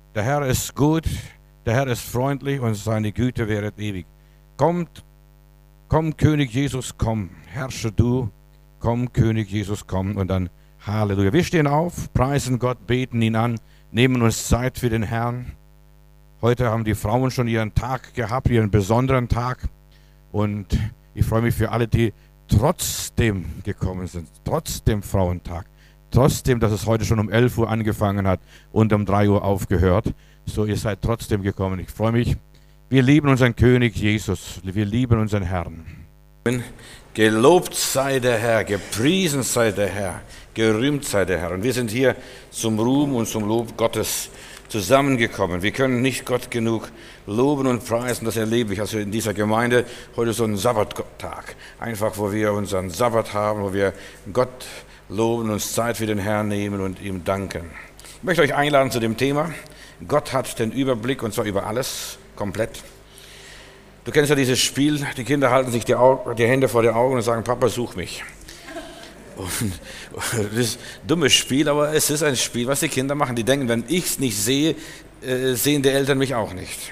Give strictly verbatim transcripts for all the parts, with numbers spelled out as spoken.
Der Herr ist gut, der Herr ist freundlich und seine Güte währet ewig. Kommt, komm König Jesus, komm, herrsche du, komm König Jesus, komm und dann Halleluja. Wir stehen auf, preisen Gott, beten ihn an, nehmen uns Zeit für den Herrn. Heute haben die Frauen schon ihren Tag gehabt, ihren besonderen Tag und ich freue mich für alle, die trotzdem gekommen sind, trotz dem Frauentag, trotzdem, dass es heute schon um elf Uhr angefangen hat und um drei Uhr aufgehört. So, ihr seid trotzdem gekommen. Ich freue mich. Wir lieben unseren König Jesus. Wir lieben unseren Herrn. Gelobt sei der Herr, gepriesen sei der Herr, gerühmt sei der Herr. Und wir sind hier zum Ruhm und zum Lob Gottes zusammengekommen. Wir können nicht Gott genug loben und preisen, das erlebe ich. Also in dieser Gemeinde heute so ein Sabbattag. Einfach, wo wir unseren Sabbat haben, wo wir Gott loben, uns Zeit für den Herrn nehmen und ihm danken. Ich möchte euch einladen zu dem Thema. Gott hat den Überblick und zwar über alles, komplett. Du kennst ja dieses Spiel, die Kinder halten sich die, Augen, die Hände vor die Augen und sagen, Papa, such mich. Und das ist ein dummes Spiel, aber es ist ein Spiel, was die Kinder machen. Die denken, wenn ich es nicht sehe, sehen die Eltern mich auch nicht.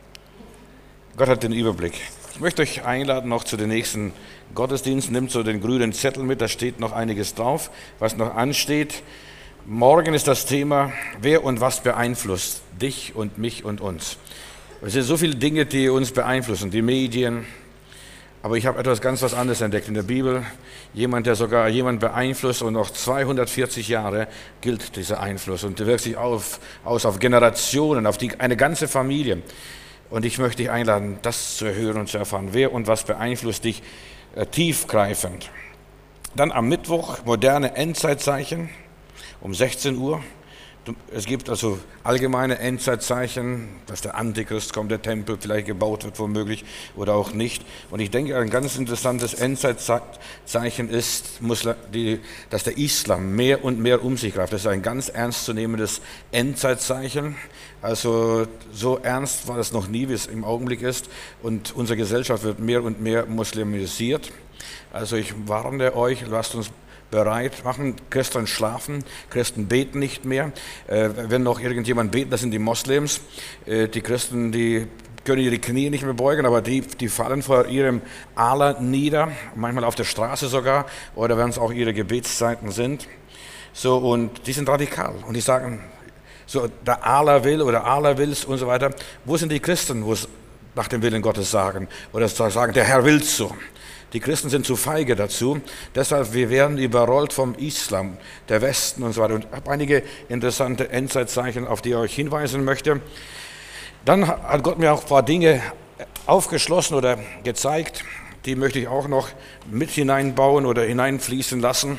Gott hat den Überblick. Ich möchte euch einladen noch zu den nächsten Gottesdiensten. Nimmt so den grünen Zettel mit, da steht noch einiges drauf, was noch ansteht. Morgen ist das Thema, wer und was beeinflusst dich und mich und uns. Es sind so viele Dinge, die uns beeinflussen, die Medien. Aber ich habe etwas ganz was anderes entdeckt in der Bibel. Jemand, der sogar jemand beeinflusst und noch zweihundertvierzig Jahre gilt dieser Einfluss und der wirkt sich auf, aus auf Generationen, auf die, eine ganze Familie. Und ich möchte dich einladen, das zu hören und zu erfahren, wer und was beeinflusst dich äh, tiefgreifend. Dann am Mittwoch moderne Endzeitzeichen um sechzehn Uhr. Es gibt also allgemeine Endzeitzeichen, dass der Antichrist kommt, der Tempel vielleicht gebaut wird, womöglich, oder auch nicht. Und ich denke, ein ganz interessantes Endzeitzeichen ist, dass der Islam mehr und mehr um sich greift. Das ist ein ganz ernstzunehmendes Endzeitzeichen. Also so ernst war das noch nie, wie es im Augenblick ist. Und unsere Gesellschaft wird mehr und mehr muslimisiert. Also ich warne euch, lasst uns bereit machen. Christen schlafen, Christen beten nicht mehr. Äh, wenn noch irgendjemand betet, das sind die Moslems. Äh, die Christen, die können ihre Knie nicht mehr beugen, aber die, die fallen vor ihrem Allah nieder, manchmal auf der Straße sogar, oder wenn es auch ihre Gebetszeiten sind. So, und die sind radikal und die sagen, so, der Allah will oder Allah will's und so weiter. Wo sind die Christen, wo es nach dem Willen Gottes sagen oder sagen, der Herr will's so? Die Christen sind zu feige dazu, deshalb wir werden überrollt vom Islam, der Westen und so weiter. Und ich habe einige interessante Endzeitzeichen, auf die ich euch hinweisen möchte. Dann hat Gott mir auch ein paar Dinge aufgeschlossen oder gezeigt, die möchte ich auch noch mit hineinbauen oder hineinfließen lassen.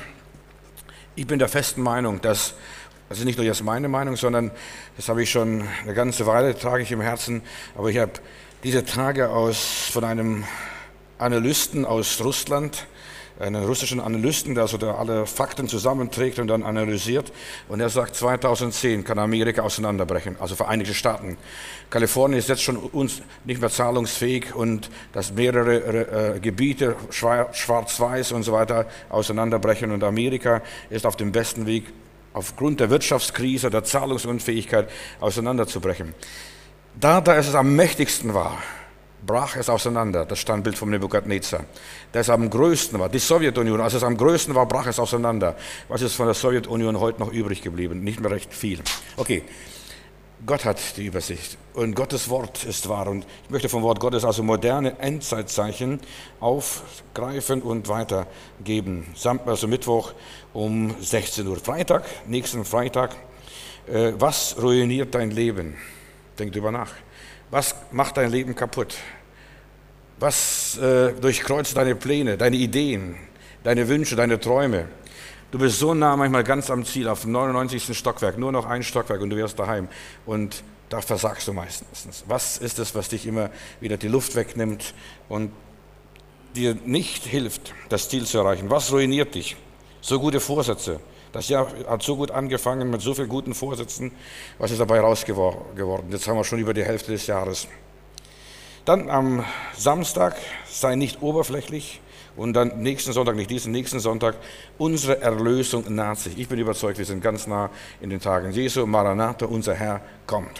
Ich bin der festen Meinung, dass, das ist nicht nur jetzt meine Meinung, sondern das habe ich schon eine ganze Weile, trage ich im Herzen, aber ich habe diese Tage aus von einem Analysten aus Russland, einen russischen Analysten, der also da alle Fakten zusammenträgt und dann analysiert. Und er sagt, zweitausendzehn kann Amerika auseinanderbrechen, also Vereinigte Staaten. Kalifornien ist jetzt schon uns nicht mehr zahlungsfähig und dass mehrere äh, Gebiete, schwarz-weiß und so weiter, auseinanderbrechen. Und Amerika ist auf dem besten Weg, aufgrund der Wirtschaftskrise, der Zahlungsunfähigkeit auseinanderzubrechen. Da, da es am mächtigsten war, brach es auseinander, das Standbild vom Nebukadnezar. Das am größten war, die Sowjetunion, als es am größten war, brach es auseinander. Was ist von der Sowjetunion heute noch übrig geblieben? Nicht mehr recht viel. Okay, Gott hat die Übersicht und Gottes Wort ist wahr. Und ich möchte vom Wort Gottes also moderne Endzeitzeichen aufgreifen und weitergeben. Also Mittwoch um sechzehn Uhr. Freitag, nächsten Freitag, was ruiniert dein Leben? Denk drüber nach. Was macht dein Leben kaputt? Was äh, durchkreuzt deine Pläne, deine Ideen, deine Wünsche, deine Träume? Du bist so nah manchmal ganz am Ziel, auf dem neunundneunzigsten Stockwerk, nur noch ein Stockwerk und du wärst daheim. Und da versagst du meistens. Was ist es, was dich immer wieder die Luft wegnimmt und dir nicht hilft, das Ziel zu erreichen? Was ruiniert dich? So gute Vorsätze. Das Jahr hat so gut angefangen mit so vielen guten Vorsätzen. Was ist dabei raus geworden? Jetzt haben wir schon über die Hälfte des Jahres. Dann am Samstag, sei nicht oberflächlich. Und dann nächsten Sonntag, nicht diesen, nächsten Sonntag, unsere Erlösung naht sich. Ich bin überzeugt, wir sind ganz nah in den Tagen Jesu. Maranatha, unser Herr kommt.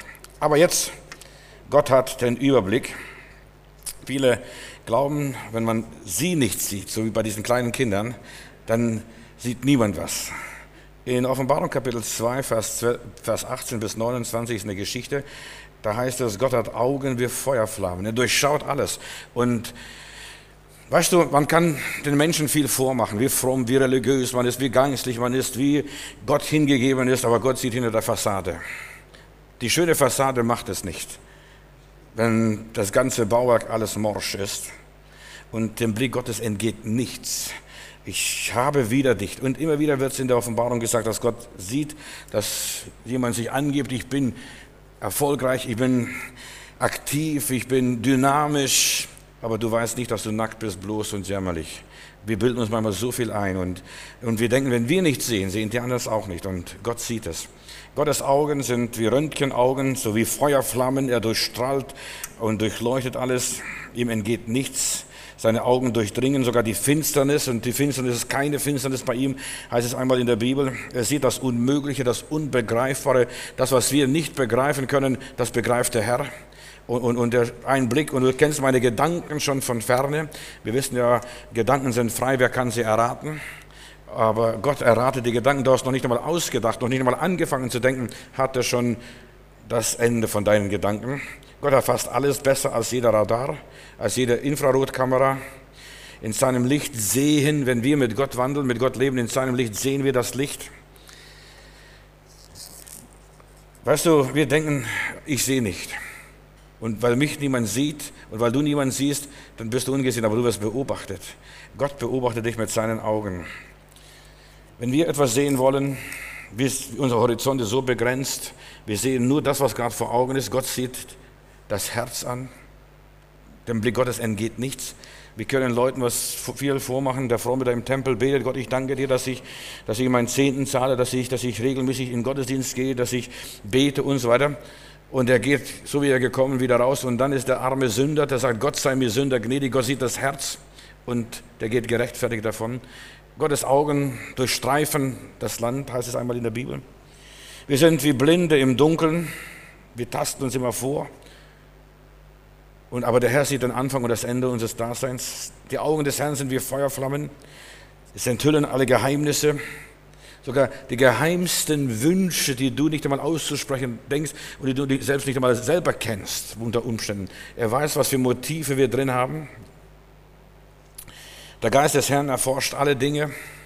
Aber jetzt, Gott hat den Überblick. Viele glauben, wenn man sie nicht sieht, so wie bei diesen kleinen Kindern, dann sieht niemand was. In Offenbarung Kapitel zwei, Vers achtzehn bis neunundzwanzig ist eine Geschichte, da heißt es, Gott hat Augen wie Feuerflammen, er durchschaut alles. Und weißt du, man kann den Menschen viel vormachen, wie fromm, wie religiös man ist, wie geistlich man ist, wie Gott hingegeben ist, aber Gott sieht hinter der Fassade. Die schöne Fassade macht es nicht, wenn das ganze Bauwerk alles morsch ist und dem Blick Gottes entgeht nichts. Ich habe wieder dich. Und immer wieder wird es in der Offenbarung gesagt, dass Gott sieht, dass jemand sich angibt, ich bin erfolgreich, ich bin aktiv, ich bin dynamisch, aber du weißt nicht, dass du nackt bist, bloß und jämmerlich. Wir bilden uns manchmal so viel ein und, und wir denken, wenn wir nichts sehen, sehen die anderen es auch nicht und Gott sieht es. Gottes Augen sind wie Röntgenaugen, so wie Feuerflammen, er durchstrahlt und durchleuchtet alles, ihm entgeht nichts. Seine Augen durchdringen sogar die Finsternis und die Finsternis ist keine Finsternis bei ihm, heißt es einmal in der Bibel. Er sieht das Unmögliche, das Unbegreifbare, das, was wir nicht begreifen können, das begreift der Herr. Und, und, und der, ein Blick, und du kennst meine Gedanken schon von ferne. Wir wissen ja, Gedanken sind frei, wer kann sie erraten? Aber Gott erratet die Gedanken, du hast noch nicht einmal ausgedacht, noch nicht einmal angefangen zu denken, hat er schon das Ende von deinen Gedanken. Gott erfasst alles besser als jeder Radar, als jede Infrarotkamera. In seinem Licht sehen, wenn wir mit Gott wandeln, mit Gott leben, in seinem Licht sehen wir das Licht. Weißt du, wir denken, ich sehe nicht. Und weil mich niemand sieht und weil du niemanden siehst, dann bist du ungesehen, aber du wirst beobachtet. Gott beobachtet dich mit seinen Augen. Wenn wir etwas sehen wollen, unser Horizont ist so begrenzt, wir sehen nur das, was gerade vor Augen ist. Gott sieht das Herz an. Dem Blick Gottes entgeht nichts. Wir können Leuten was viel vormachen. Der Fromme, der im Tempel betet, Gott, ich danke dir, dass ich, dass ich meinen Zehnten zahle, dass ich, dass ich regelmäßig in den Gottesdienst gehe, dass ich bete und so weiter. Und er geht, so wie er gekommen, wieder raus. Und dann ist der arme Sünder, der sagt, Gott sei mir Sünder gnädig. Gott sieht das Herz und der geht gerechtfertigt davon. Gottes Augen durchstreifen das Land, heißt es einmal in der Bibel. Wir sind wie Blinde im Dunkeln. Wir tasten uns immer vor. Und aber der Herr sieht den Anfang und das Ende unseres Daseins. Die Augen des Herrn sind wie Feuerflammen. Es enthüllen alle Geheimnisse. Sogar die geheimsten Wünsche, die du nicht einmal auszusprechen denkst und die du selbst nicht einmal selber kennst, unter Umständen. Er weiß, was für Motive wir drin haben. Der Geist des Herrn erforscht alle Dinge,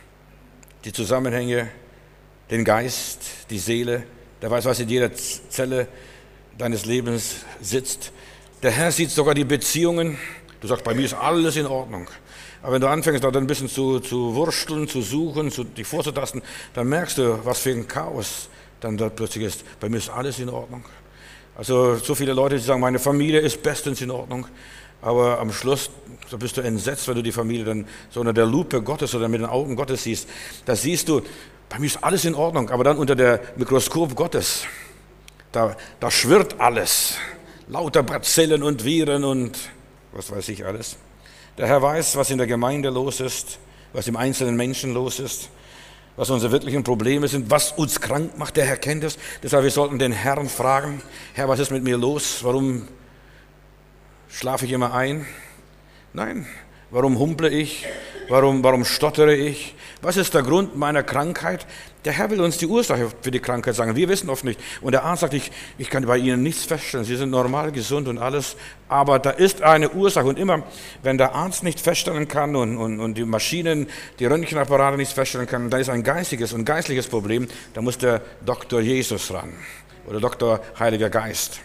die Zusammenhänge, den Geist, die Seele. Der weiß, was in jeder Zelle deines Lebens sitzt. Der Herr sieht sogar die Beziehungen. Du sagst, bei mir ist alles in Ordnung. Aber wenn du anfängst, da ein bisschen zu, zu wursteln, zu suchen, zu, dich vorzutasten, dann merkst du, was für ein Chaos dann dort plötzlich ist. Bei mir ist alles in Ordnung. Also so viele Leute, die sagen, meine Familie ist bestens in Ordnung. Aber am Schluss, da bist du entsetzt, wenn du die Familie dann so unter der Lupe Gottes oder mit den Augen Gottes siehst. Da siehst du, bei mir ist alles in Ordnung. Aber dann unter der Mikroskop Gottes, da, da schwirrt alles. Lauter Bazillen und Viren und was weiß ich alles. Der Herr weiß, was in der Gemeinde los ist, was im einzelnen Menschen los ist, was unsere wirklichen Probleme sind, was uns krank macht. Der Herr kennt es. Deshalb, wir sollten den Herrn fragen, Herr, was ist mit mir los? Warum schlafe ich immer ein? Nein. Warum humple ich? Warum, warum stottere ich? Was ist der Grund meiner Krankheit? Der Herr will uns die Ursache für die Krankheit sagen. Wir wissen oft nicht. Und der Arzt sagt, ich, ich kann bei Ihnen nichts feststellen. Sie sind normal, gesund und alles. Aber da ist eine Ursache. Und immer, wenn der Arzt nicht feststellen kann und, und, und die Maschinen, die Röntgenapparate nicht feststellen können, da ist ein geistiges und geistliches Problem. Da muss der Doktor Jesus ran. Oder Doktor Heiliger Geist.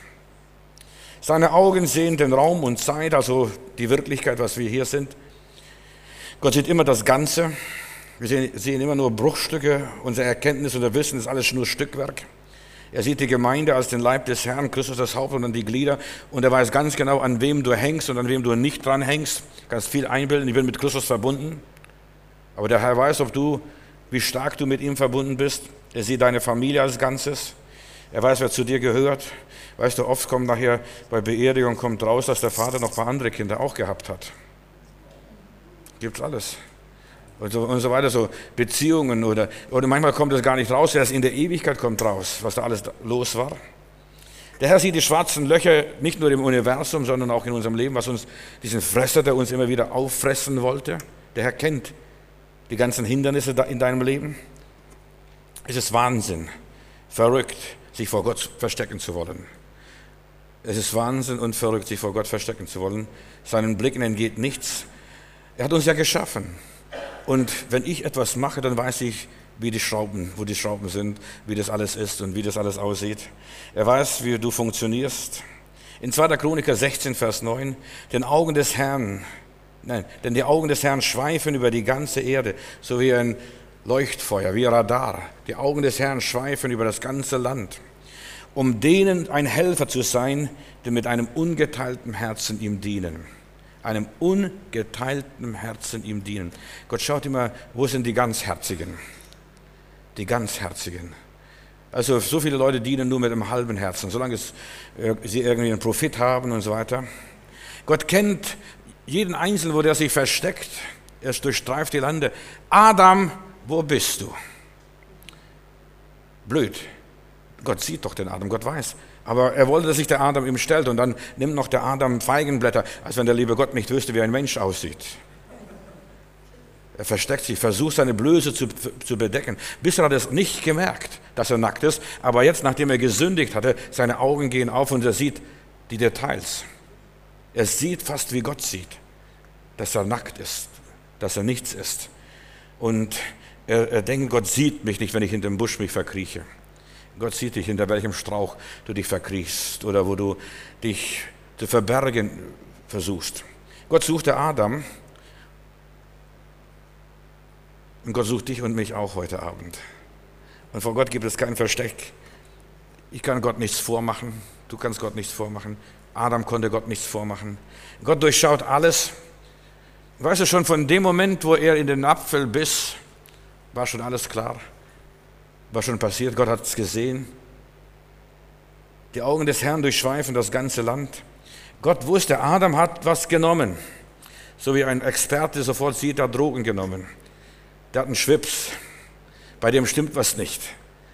Seine Augen sehen den Raum und Zeit, also die Wirklichkeit, was wir hier sind. Gott sieht immer das Ganze. Wir sehen, sehen immer nur Bruchstücke. Unsere Erkenntnis und unser Wissen ist alles nur Stückwerk. Er sieht die Gemeinde als den Leib des Herrn, Christus das Haupt und dann die Glieder. Und er weiß ganz genau, an wem du hängst und an wem du nicht dran hängst. Du kannst viel einbilden, ich bin mit Christus verbunden. Aber der Herr weiß, ob du, wie stark du mit ihm verbunden bist. Er sieht deine Familie als Ganzes. Er weiß, wer zu dir gehört. Weißt du, oft kommt nachher bei Beerdigung kommt raus, dass der Vater noch ein paar andere Kinder auch gehabt hat. Gibt's alles. Und so, und so weiter, so Beziehungen oder, oder manchmal kommt es gar nicht raus, erst in der Ewigkeit kommt raus, was da alles los war. Der Herr sieht die schwarzen Löcher nicht nur im Universum, sondern auch in unserem Leben, was uns, diesen Fresser, der uns immer wieder auffressen wollte. Der Herr kennt die ganzen Hindernisse in deinem Leben. Es ist Wahnsinn, verrückt, sich vor Gott verstecken zu wollen. Es ist Wahnsinn und verrückt, sich vor Gott verstecken zu wollen. Seinen Blicken entgeht nichts. Er hat uns ja geschaffen. Und wenn ich etwas mache, dann weiß ich, wie die Schrauben, wo die Schrauben sind, wie das alles ist und wie das alles aussieht. Er weiß, wie du funktionierst. In zweiter Chroniker sechzehn, Vers neun, den Augen des Herrn, nein, denn die Augen des Herrn schweifen über die ganze Erde, so wie ein Leuchtfeuer, wie Radar. Die Augen des Herrn schweifen über das ganze Land, um denen ein Helfer zu sein, die mit einem ungeteilten Herzen ihm dienen. Einem ungeteilten Herzen ihm dienen. Gott schaut immer, wo sind die Ganzherzigen? Die Ganzherzigen. Also so viele Leute dienen nur mit einem halben Herzen, solange es, äh, sie irgendwie einen Profit haben und so weiter. Gott kennt jeden Einzelnen, wo der sich versteckt. Er durchstreift die Lande. Adam, wo bist du? Blöd. Gott sieht doch den Adam, Gott weiß. Aber er wollte, dass sich der Adam ihm stellt und dann nimmt noch der Adam Feigenblätter, als wenn der liebe Gott nicht wüsste, wie ein Mensch aussieht. Er versteckt sich, versucht seine Blöße zu, zu bedecken. Bisher hat er es nicht gemerkt, dass er nackt ist, aber jetzt, nachdem er gesündigt hatte, seine Augen gehen auf und er sieht die Details. Er sieht fast, wie Gott sieht, dass er nackt ist, dass er nichts ist. Und er, er denkt, Gott sieht mich nicht, wenn ich hinter dem Busch mich verkrieche. Gott sieht dich, hinter welchem Strauch du dich verkriechst oder wo du dich zu verbergen versuchst. Gott suchte Adam und Gott sucht dich und mich auch heute Abend. Und vor Gott gibt es kein Versteck. Ich kann Gott nichts vormachen, du kannst Gott nichts vormachen. Adam konnte Gott nichts vormachen. Gott durchschaut alles. Weißt du, schon von dem Moment, wo er in den Apfel biss, war schon alles klar. War schon passiert, Gott hat es gesehen. Die Augen des Herrn durchschweifen das ganze Land. Gott wusste, Adam hat was genommen. So wie ein Experte sofort sieht, er hat Drogen genommen. Der hat einen Schwips. Bei dem stimmt was nicht.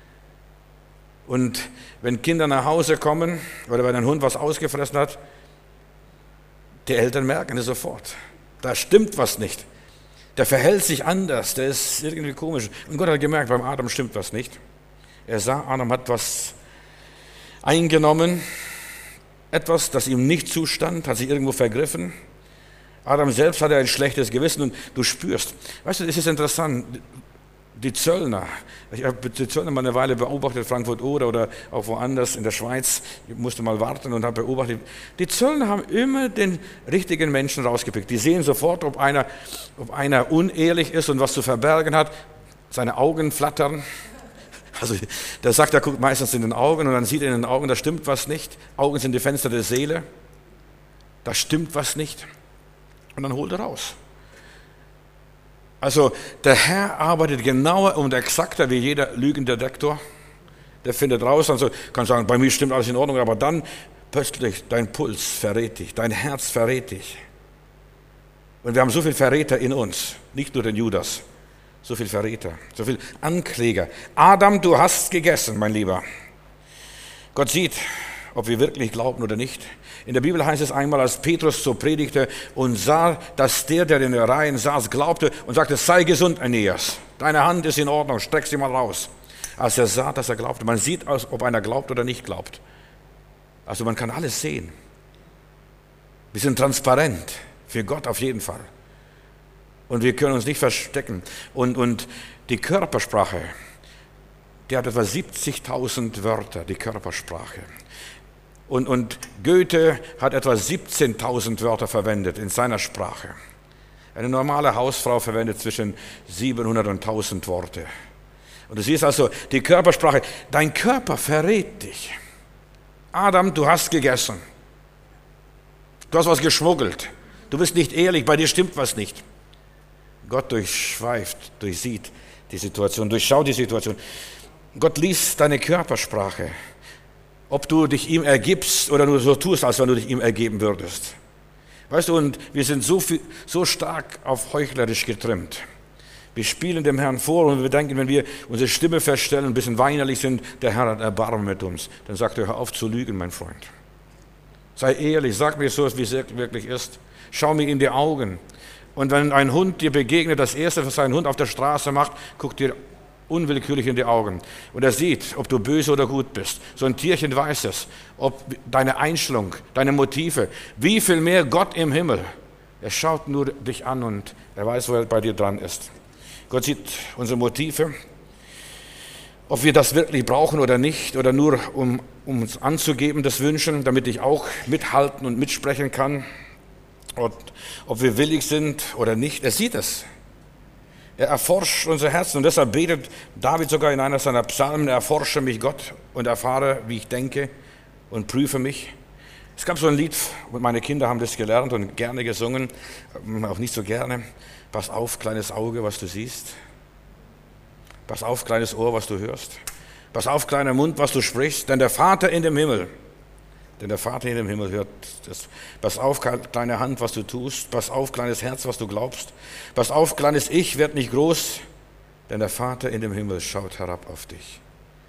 Und wenn Kinder nach Hause kommen oder wenn ein Hund was ausgefressen hat, die Eltern merken es sofort. Da stimmt was nicht. Der verhält sich anders, der ist irgendwie komisch. Und Gott hat gemerkt, beim Adam stimmt was nicht. Er sah, Adam hat was eingenommen, etwas, das ihm nicht zustand, hat sich irgendwo vergriffen. Adam selbst hatte ein schlechtes Gewissen und du spürst. Weißt du, es ist interessant, die Zöllner, ich habe die Zöllner mal eine Weile beobachtet, Frankfurt oder oder auch woanders in der Schweiz, ich musste mal warten und habe beobachtet, die Zöllner haben immer den richtigen Menschen rausgepickt. Die sehen sofort, ob einer, ob einer unehrlich ist und was zu verbergen hat, seine Augen flattern. Also der sagt, er guckt meistens in den Augen und dann sieht er in den Augen, da stimmt was nicht. Augen sind die Fenster der Seele, da stimmt was nicht. Und dann holt er raus. Also der Herr arbeitet genauer und exakter wie jeder Lügendetektor. Der findet raus, also kann sagen, bei mir stimmt alles in Ordnung, aber dann plötzlich dein Puls verrät dich, dein Herz verrät dich. Und wir haben so viele Verräter in uns, nicht nur den Judas, so viele Verräter, so viele Ankläger. Adam, du hast gegessen, mein Lieber. Gott sieht, ob wir wirklich glauben oder nicht. In der Bibel heißt es einmal, als Petrus so predigte und sah, dass der, der in den Reihen saß, glaubte und sagte, sei gesund, Aeneas, deine Hand ist in Ordnung, streck sie mal raus. Als er sah, dass er glaubte, man sieht, ob einer glaubt oder nicht glaubt. Also man kann alles sehen. Wir sind transparent, für Gott auf jeden Fall. Und wir können uns nicht verstecken. Und, und die Körpersprache, die hat etwa siebzigtausend Wörter, die Körpersprache. Und, und Goethe hat etwa siebzehntausend Wörter verwendet in seiner Sprache. Eine normale Hausfrau verwendet zwischen siebenhundert und tausend Worte. Und du siehst also, die Körpersprache, dein Körper verrät dich. Adam, du hast gegessen. Du hast was geschmuggelt. Du bist nicht ehrlich, bei dir stimmt was nicht. Gott durchschweift, durchsieht die Situation, durchschaut die Situation. Gott liest deine Körpersprache. Ob du dich ihm ergibst oder nur so tust, als wenn du dich ihm ergeben würdest. Weißt du, und wir sind so, viel, so stark auf heuchlerisch getrimmt. Wir spielen dem Herrn vor und wir denken, wenn wir unsere Stimme feststellen, ein bisschen weinerlich sind, der Herr hat Erbarmen mit uns. Dann sagt er, hör auf zu lügen, mein Freund. Sei ehrlich, sag mir so, wie es wirklich ist. Schau mir in die Augen. Und wenn ein Hund dir begegnet, das Erste, was ein Hund auf der Straße macht, guckt dir unwillkürlich in die Augen. Und er sieht, ob du böse oder gut bist. So ein Tierchen weiß es, ob deine Einstellung, deine Motive, wie viel mehr Gott im Himmel. Er schaut nur dich an und er weiß, wo er bei dir dran ist. Gott sieht unsere Motive, ob wir das wirklich brauchen oder nicht, oder nur um, um uns anzugeben, das Wünschen, damit ich auch mithalten und mitsprechen kann. Und ob wir willig sind oder nicht, er sieht es. Er erforscht unser Herzen und deshalb betet David sogar in einer seiner Psalmen, erforsche mich Gott und erfahre, wie ich denke und prüfe mich. Es gab so ein Lied, und meine Kinder haben das gelernt und gerne gesungen, auch nicht so gerne. Pass auf, kleines Auge, was du siehst. Pass auf, kleines Ohr, was du hörst. Pass auf, kleiner Mund, was du sprichst. Denn der Vater in dem Himmel, denn der Vater in dem Himmel hört das. Pass auf, kleine Hand, was du tust. Pass auf, kleines Herz, was du glaubst. Pass auf, kleines Ich, werd nicht groß. Denn der Vater in dem Himmel schaut herab auf dich.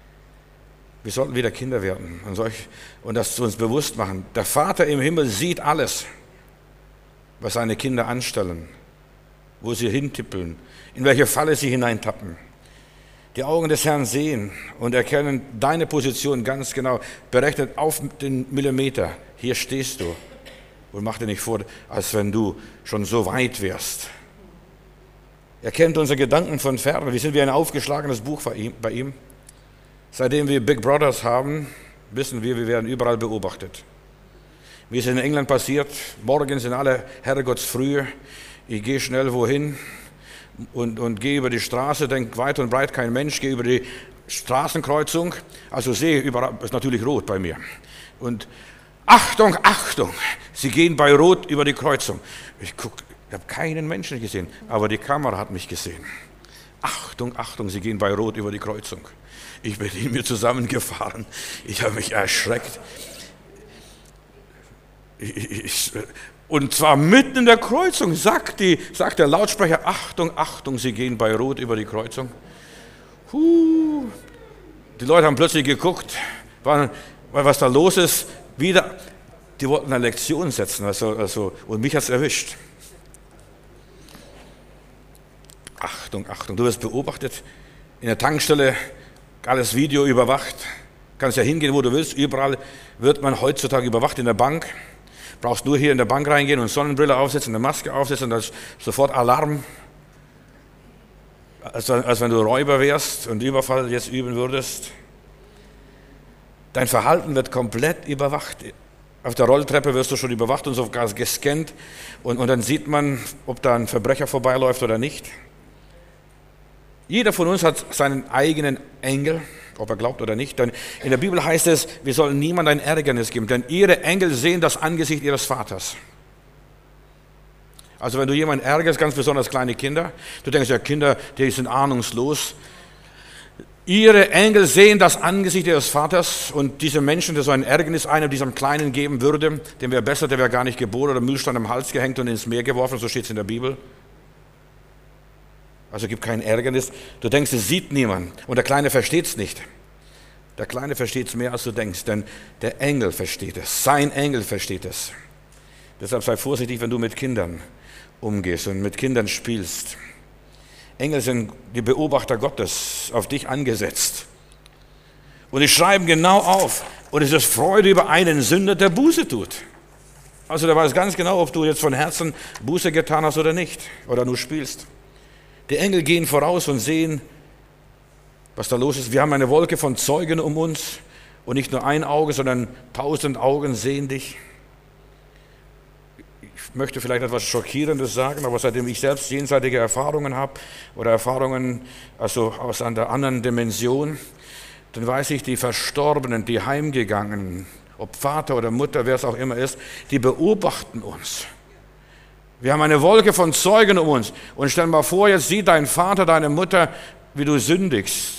Wir sollten wieder Kinder werden und, solch, und das zu uns bewusst machen. Der Vater im Himmel sieht alles, was seine Kinder anstellen, wo sie hintippeln, in welche Falle sie hineintappen. Die Augen des Herrn sehen und erkennen deine Position ganz genau, berechnet auf den Millimeter. Hier stehst du und mach dir nicht vor, als wenn du schon so weit wärst. Er kennt unsere Gedanken von ferne. Wir sind wie ein aufgeschlagenes Buch bei ihm. Seitdem wir Big Brothers haben, wissen wir, wir werden überall beobachtet. Wie es in England passiert, morgens sind alle Herrgottsfrühe. Ich gehe schnell wohin und, und gehe über die Straße, denke weit und breit kein Mensch, gehe über die Straßenkreuzung, also sehe überall, ist natürlich rot bei mir. Und Achtung, Achtung, sie gehen bei Rot über die Kreuzung. Ich gucke, ich habe keinen Menschen gesehen, aber die Kamera hat mich gesehen. Achtung, Achtung, sie gehen bei Rot über die Kreuzung. Ich bin in mir zusammengefahren, ich habe mich erschreckt. Ich, ich, Und zwar mitten in der Kreuzung sagt, die, sagt der Lautsprecher, Achtung, Achtung, sie gehen bei Rot über die Kreuzung. Huh. Die Leute haben plötzlich geguckt, waren, was da los ist. Wieder, die wollten eine Lektion setzen, also, also, und mich hat es erwischt. Achtung, Achtung, du wirst beobachtet, in der Tankstelle, alles Video überwacht, kannst ja hingehen, wo du willst, überall wird man heutzutage überwacht, in der Bank. Brauchst nur hier in der Bank reingehen und Sonnenbrille aufsetzen, eine Maske aufsetzen und dann ist sofort Alarm. Als, als wenn du Räuber wärst und Überfall jetzt üben würdest. Dein Verhalten wird komplett überwacht. Auf der Rolltreppe wirst du schon überwacht und sogar gescannt. Und, und dann sieht man, ob da ein Verbrecher vorbeiläuft oder nicht. Jeder von uns hat seinen eigenen Engel, ob er glaubt oder nicht. Denn in der Bibel heißt es, wir sollen niemandem ein Ärgernis geben, denn ihre Engel sehen das Angesicht ihres Vaters. Also wenn du jemanden ärgerst, ganz besonders kleine Kinder, du denkst ja, Kinder, die sind ahnungslos. Ihre Engel sehen das Angesicht ihres Vaters und diese Menschen, der so ein Ärgernis einem diesem Kleinen geben würde, dem wäre besser, der wäre gar nicht geboren oder Müllstein am Hals gehängt und ins Meer geworfen, so steht es in der Bibel. Also gibt kein Ärgernis. Du denkst, es sieht niemand und der Kleine versteht es nicht. Der Kleine versteht es mehr, als du denkst, denn der Engel versteht es. Sein Engel versteht es. Deshalb sei vorsichtig, wenn du mit Kindern umgehst und mit Kindern spielst. Engel sind die Beobachter Gottes auf dich angesetzt. Und die schreiben genau auf. Und es ist Freude über einen Sünder, der Buße tut. Also der weiß ganz genau, ob du jetzt von Herzen Buße getan hast oder nicht. Oder nur spielst. Die Engel gehen voraus und sehen, was da los ist. Wir haben eine Wolke von Zeugen um uns. Und nicht nur ein Auge, sondern tausend Augen sehen dich. Ich möchte vielleicht etwas Schockierendes sagen, aber seitdem ich selbst jenseitige Erfahrungen habe oder Erfahrungen also aus einer anderen Dimension, dann weiß ich, die Verstorbenen, die Heimgegangenen, ob Vater oder Mutter, wer es auch immer ist, die beobachten uns. Wir haben eine Wolke von Zeugen um uns. Und stell dir mal vor, jetzt sieht dein Vater, deine Mutter, wie du sündigst.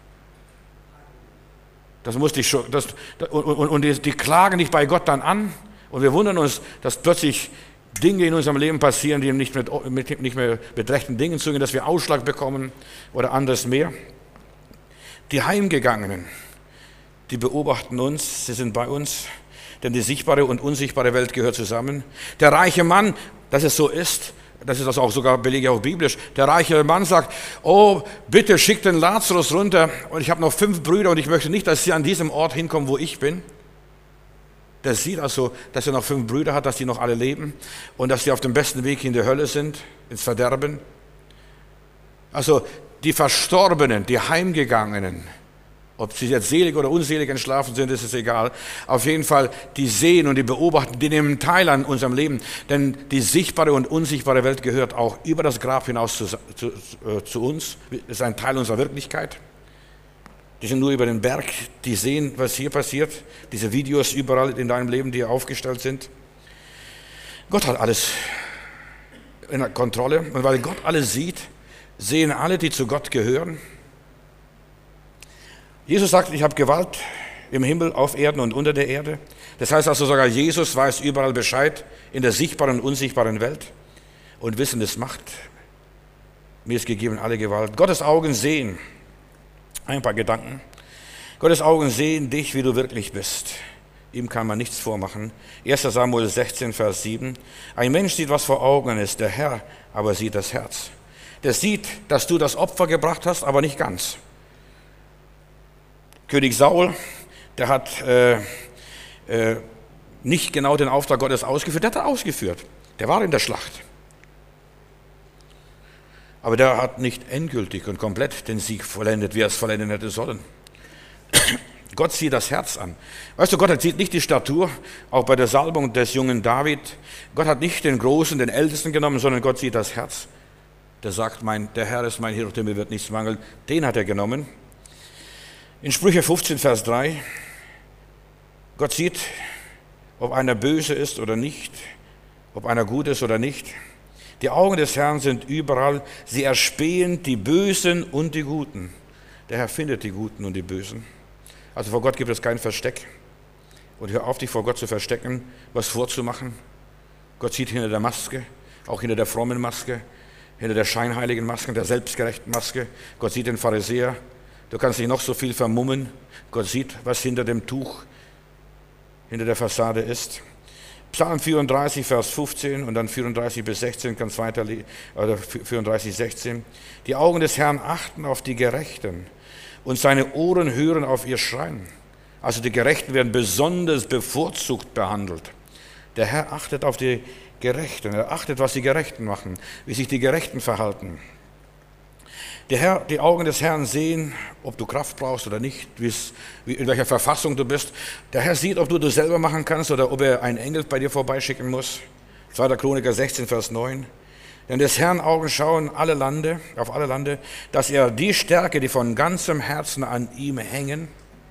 Das muss dich schon, das, und, und, und die, die klagen dich bei Gott dann an. Und wir wundern uns, dass plötzlich Dinge in unserem Leben passieren, die nicht mit, mit, nicht mehr mit rechten Dingen zugehen, dass wir Ausschlag bekommen oder anderes mehr. Die Heimgegangenen, die beobachten uns, sie sind bei uns, denn die sichtbare und unsichtbare Welt gehört zusammen. Der reiche Mann, dass es so ist, das ist also auch sogar Belege auch biblisch, der reiche Mann sagt, oh, bitte schickt den Lazarus runter und ich habe noch fünf Brüder und ich möchte nicht, dass sie an diesem Ort hinkommen, wo ich bin. Der sieht also, dass er noch fünf Brüder hat, dass die noch alle leben und dass die auf dem besten Weg in die Hölle sind, ins Verderben. Also die Verstorbenen, die Heimgegangenen, ob sie jetzt selig oder unselig entschlafen sind, ist es egal. Auf jeden Fall, die sehen und die beobachten, die nehmen teil an unserem Leben. Denn die sichtbare und unsichtbare Welt gehört auch über das Grab hinaus zu, zu, äh, zu uns, ist ein Teil unserer Wirklichkeit. Die sind nur über den Berg, die sehen, was hier passiert. Diese Videos überall in deinem Leben, die hier aufgestellt sind. Gott hat alles in der Kontrolle. Und weil Gott alles sieht, sehen alle, die zu Gott gehören. Jesus sagt, ich habe Gewalt im Himmel, auf Erden und unter der Erde. Das heißt also sogar, Jesus weiß überall Bescheid in der sichtbaren und unsichtbaren Welt. Und Wissen ist Macht. Mir ist gegeben alle Gewalt. Gottes Augen sehen. Ein paar Gedanken. Gottes Augen sehen dich, wie du wirklich bist. Ihm kann man nichts vormachen. erster Samuel sechzehn, Vers sieben. Ein Mensch sieht, was vor Augen ist, der Herr aber sieht das Herz. Der sieht, dass du das Opfer gebracht hast, aber nicht ganz. König Saul, der hat äh, äh, nicht genau den Auftrag Gottes ausgeführt, der hat er ausgeführt. Der war in der Schlacht. Aber der hat nicht endgültig und komplett den Sieg vollendet, wie er es vollenden hätte sollen. Gott sieht das Herz an. Weißt du, Gott sieht nicht die Statur, auch bei der Salbung des jungen David. Gott hat nicht den Großen, den Ältesten genommen, sondern Gott sieht das Herz. Der sagt, mein, der Herr ist mein Hirte, mir wird nichts mangeln. Den hat er genommen. In Sprüche fünfzehn, Vers drei, Gott sieht, ob einer böse ist oder nicht, ob einer gut ist oder nicht. Die Augen des Herrn sind überall, sie erspähen die Bösen und die Guten. Der Herr findet die Guten und die Bösen. Also vor Gott gibt es kein Versteck. Und hör auf, dich vor Gott zu verstecken, was vorzumachen. Gott sieht hinter der Maske, auch hinter der frommen Maske, hinter der scheinheiligen Maske, der selbstgerechten Maske. Gott sieht den Pharisäer. Du kannst dich noch so viel vermummen. Gott sieht, was hinter dem Tuch, hinter der Fassade ist. Psalm vierunddreißig, Vers fünfzehn und dann vierunddreißig bis sechzehn, kannst weiter, oder vierunddreißig, sechzehn. Die Augen des Herrn achten auf die Gerechten und seine Ohren hören auf ihr Schreien. Also die Gerechten werden besonders bevorzugt behandelt. Der Herr achtet auf die Gerechten, er achtet, was die Gerechten machen, wie sich die Gerechten verhalten. Der Herr, die Augen des Herrn sehen, ob du Kraft brauchst oder nicht, wie, in welcher Verfassung du bist. Der Herr sieht, ob du das selber machen kannst oder ob er einen Engel bei dir vorbeischicken muss. zweiter Chroniker sechzehn, Vers neun. Denn des Herrn Augen schauen alle Lande, auf alle Lande, dass er die Stärke, die von ganzem Herzen an ihm hängen.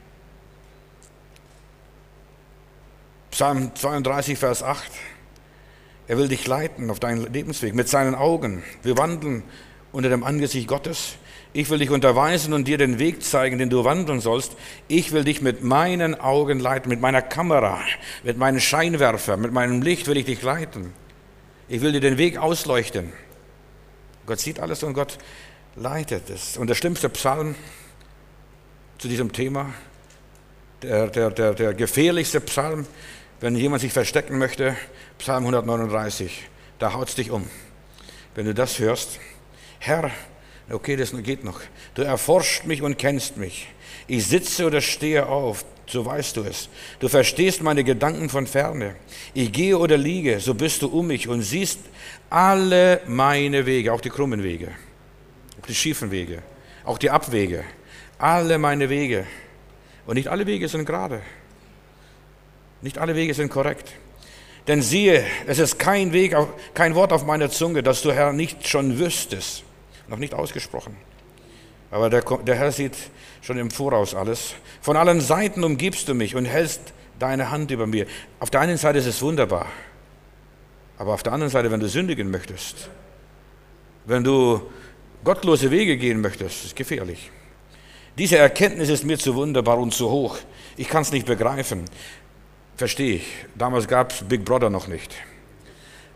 Psalm zweiunddreißig, Vers acht. Er will dich leiten auf deinen Lebensweg mit seinen Augen. Wir wandeln unter dem Angesicht Gottes. Ich will dich unterweisen und dir den Weg zeigen, den du wandeln sollst. Ich will dich mit meinen Augen leiten, mit meiner Kamera, mit meinem Scheinwerfer, mit meinem Licht will ich dich leiten. Ich will dir den Weg ausleuchten. Gott sieht alles und Gott leitet es. Und der schlimmste Psalm zu diesem Thema, der, der, der, der gefährlichste Psalm, wenn jemand sich verstecken möchte, Psalm hundertneununddreißig, da haut es dich um. Wenn du das hörst, Herr, okay, das geht noch. Du erforscht mich und kennst mich. Ich sitze oder stehe auf, so weißt du es. Du verstehst meine Gedanken von ferne. Ich gehe oder liege, so bist du um mich und siehst alle meine Wege, auch die krummen Wege, auch die schiefen Wege, auch die Abwege, alle meine Wege. Und nicht alle Wege sind gerade. Nicht alle Wege sind korrekt. Denn siehe, es ist kein Weg, kein Wort auf meiner Zunge, das du, Herr, nicht schon wüsstest. Noch nicht ausgesprochen. Aber der, der Herr sieht schon im Voraus alles. Von allen Seiten umgibst du mich und hältst deine Hand über mir. Auf der einen Seite ist es wunderbar. Aber auf der anderen Seite, wenn du sündigen möchtest, wenn du gottlose Wege gehen möchtest, ist es gefährlich. Diese Erkenntnis ist mir zu wunderbar und zu hoch. Ich kann es nicht begreifen. Verstehe ich. Damals gab es Big Brother noch nicht.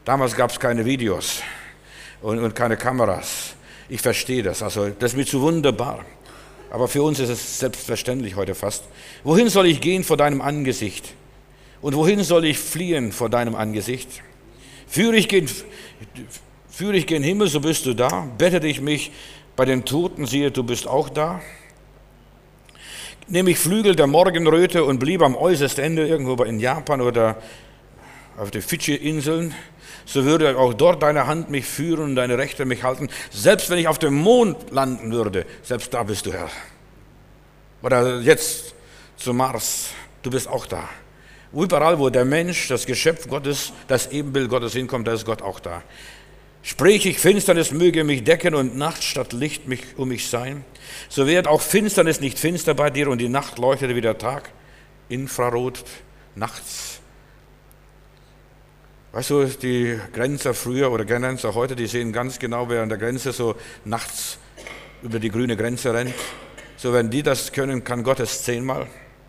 Damals gab es keine Videos und, und keine Kameras. Ich verstehe das, also das ist mir zu wunderbar. Aber für uns ist es selbstverständlich heute fast. Wohin soll ich gehen vor deinem Angesicht? Und wohin soll ich fliehen vor deinem Angesicht? Führe ich gen, führe ich gen Himmel, so bist du da. Bettete ich mich bei den Toten, siehe, du bist auch da. Nehme ich Flügel der Morgenröte und blieb am äußersten Ende, irgendwo in Japan oder auf den Fidschi-Inseln, so würde auch dort deine Hand mich führen und deine Rechte mich halten. Selbst wenn ich auf dem Mond landen würde, selbst da bist du, Herr. Oder jetzt zum Mars, du bist auch da. Überall, wo der Mensch, das Geschöpf Gottes, das Ebenbild Gottes hinkommt, da ist Gott auch da. Sprich ich, Finsternis möge mich decken und Nacht statt Licht mich um mich sein. So wird auch Finsternis nicht finster bei dir und die Nacht leuchtete wie der Tag. Infrarot, nachts. Weißt du, die Grenzer früher oder Grenzer heute, die sehen ganz genau, wer an der Grenze so nachts über die grüne Grenze rennt. So, wenn die das können, kann Gott es zehnmal.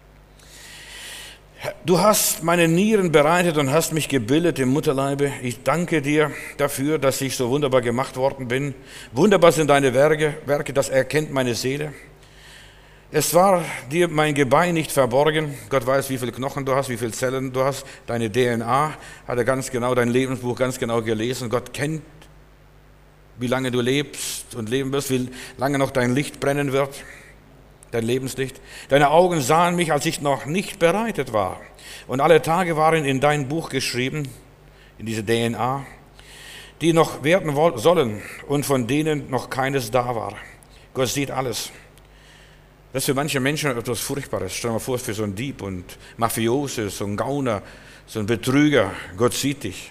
Du hast meine Nieren bereitet und hast mich gebildet im Mutterleibe. Ich danke dir dafür, dass ich so wunderbar gemacht worden bin. Wunderbar sind deine Werke, Werke, das erkennt meine Seele. Es war dir mein Gebein nicht verborgen. Gott weiß, wie viele Knochen du hast, wie viele Zellen du hast. Deine D N A hat er ganz genau, dein Lebensbuch ganz genau gelesen. Gott kennt, wie lange du lebst und leben wirst, wie lange noch dein Licht brennen wird, dein Lebenslicht. Deine Augen sahen mich, als ich noch nicht bereitet war. Und alle Tage waren in dein Buch geschrieben, in diese D N A, die noch werden sollen und von denen noch keines da war. Gott sieht alles. Das ist für manche Menschen etwas Furchtbares. Stell dir mal vor, für so einen Dieb und Mafiose, so einen Gauner, so einen Betrüger. Gott sieht dich.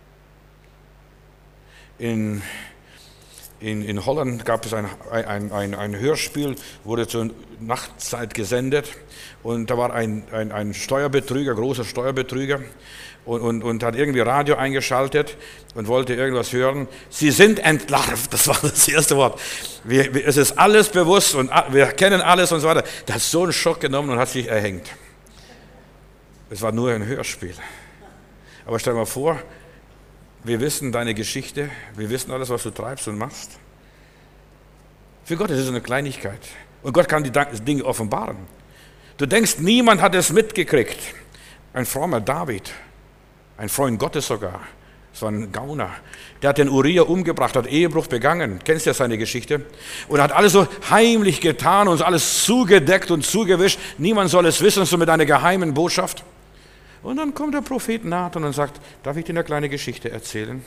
In, in, in Holland gab es ein, ein, ein, ein Hörspiel, wurde zur Nachtzeit gesendet. Und da war ein, ein, ein Steuerbetrüger, großer Steuerbetrüger. Und, und, und hat irgendwie Radio eingeschaltet und wollte irgendwas hören. Sie sind entlarvt, das war das erste Wort. Wir, wir, es ist alles bewusst und wir kennen alles und so weiter. Der hat so einen Schock genommen und hat sich erhängt. Es war nur ein Hörspiel. Aber stell dir mal vor, wir wissen deine Geschichte, wir wissen alles, was du treibst und machst. Für Gott ist es eine Kleinigkeit. Und Gott kann die Dinge offenbaren. Du denkst, niemand hat es mitgekriegt. Ein frommer David, ein Freund Gottes sogar, so ein Gauner, der hat den Uriah umgebracht, hat Ehebruch begangen, kennst ja seine Geschichte, und hat alles so heimlich getan und alles zugedeckt und zugewischt, niemand soll es wissen, so mit einer geheimen Botschaft. Und dann kommt der Prophet Nathan und sagt, darf ich dir eine kleine Geschichte erzählen?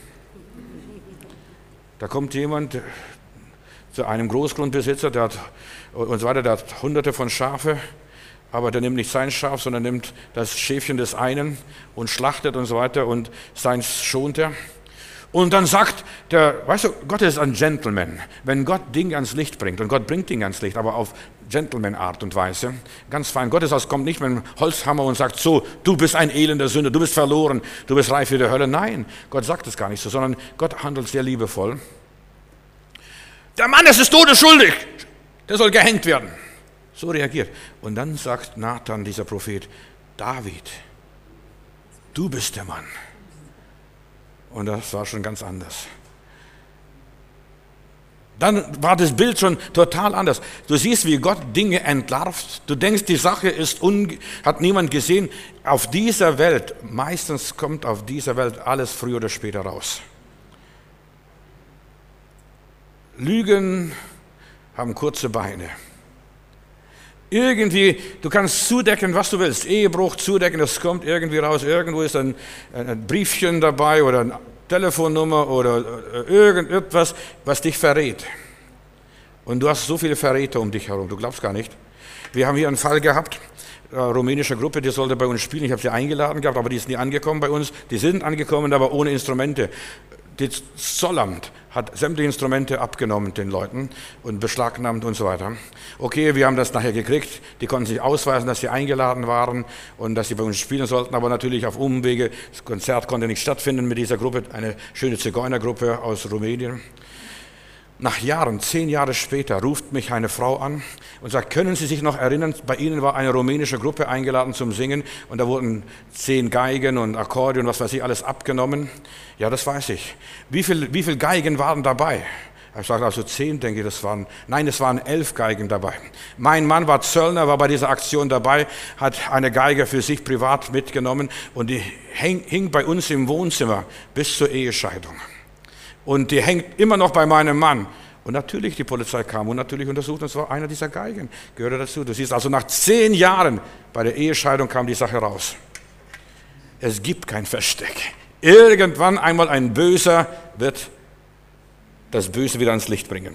Da kommt jemand zu einem Großgrundbesitzer, der hat, und so weiter, der hat hunderte von Schafe, aber der nimmt nicht sein Schaf, sondern nimmt das Schäfchen des einen und schlachtet und so weiter und seins schont er. Und dann sagt der, weißt du, Gott ist ein Gentleman. Wenn Gott Dinge ans Licht bringt, und Gott bringt Dinge ans Licht, aber auf Gentleman-Art und Weise, ganz fein. Gottes Haus kommt nicht mit einem Holzhammer und sagt so, du bist ein elender Sünder, du bist verloren, du bist reif für die Hölle. Nein, Gott sagt es gar nicht so, sondern Gott handelt sehr liebevoll. Der Mann ist des Todes schuldig, der soll gehängt werden. So reagiert. Und dann sagt Nathan, dieser Prophet, David, du bist der Mann. Und das war schon ganz anders. Dann war das Bild schon total anders. Du siehst, wie Gott Dinge entlarvt. Du denkst, die Sache ist un- hat niemand gesehen. Auf dieser Welt, meistens kommt auf dieser Welt alles früher oder später raus. Lügen haben kurze Beine. Irgendwie, du kannst zudecken, was du willst. Ehebruch zudecken, das kommt irgendwie raus. Irgendwo ist ein, ein Briefchen dabei oder eine Telefonnummer oder irgendetwas, was dich verrät. Und du hast so viele Verräter um dich herum, du glaubst gar nicht. Wir haben hier einen Fall gehabt, eine rumänische Gruppe, die sollte bei uns spielen. Ich habe sie eingeladen gehabt, aber die ist nie angekommen bei uns. Die sind angekommen, aber ohne Instrumente. Das Zollamt hat sämtliche Instrumente abgenommen den Leuten und beschlagnahmt und so weiter. Okay, wir haben das nachher gekriegt. Die konnten sich ausweisen, dass sie eingeladen waren und dass sie bei uns spielen sollten, aber natürlich auf Umwege. Das Konzert konnte nicht stattfinden mit dieser Gruppe, eine schöne Zigeunergruppe aus Rumänien. Nach Jahren, zehn Jahre später, ruft mich eine Frau an und sagt, können Sie sich noch erinnern, bei Ihnen war eine rumänische Gruppe eingeladen zum Singen und da wurden zehn Geigen und Akkordeon, was weiß ich, alles abgenommen. Ja, das weiß ich. Wie viel, wie viel Geigen waren dabei? Ich sage also zehn, denke ich, das waren, nein, es waren elf Geigen dabei. Mein Mann war Zöllner, war bei dieser Aktion dabei, hat eine Geige für sich privat mitgenommen und die hing, hing bei uns im Wohnzimmer bis zur Ehescheidung. Und die hängt immer noch bei meinem Mann. Und natürlich, die Polizei kam und natürlich untersucht, das war einer dieser Geigen, gehörte dazu. Du siehst also, nach zehn Jahren bei der Ehescheidung kam die Sache raus. Es gibt kein Versteck. Irgendwann einmal ein Böser wird das Böse wieder ans Licht bringen.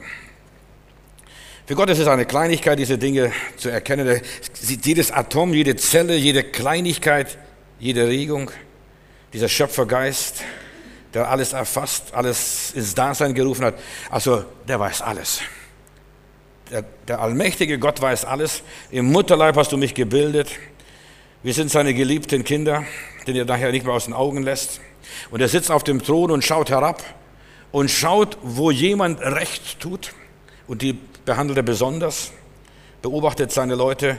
Für Gott ist es eine Kleinigkeit, diese Dinge zu erkennen. Er sieht jedes Atom, jede Zelle, jede Kleinigkeit, jede Regung, dieser Schöpfergeist, der alles erfasst, alles ins Dasein gerufen hat. Also, der weiß alles. Der, der allmächtige Gott weiß alles. Im Mutterleib hast du mich gebildet. Wir sind seine geliebten Kinder, den er nachher nicht mehr aus den Augen lässt. Und er sitzt auf dem Thron und schaut herab und schaut, wo jemand Recht tut. Und die behandelt er besonders, beobachtet seine Leute,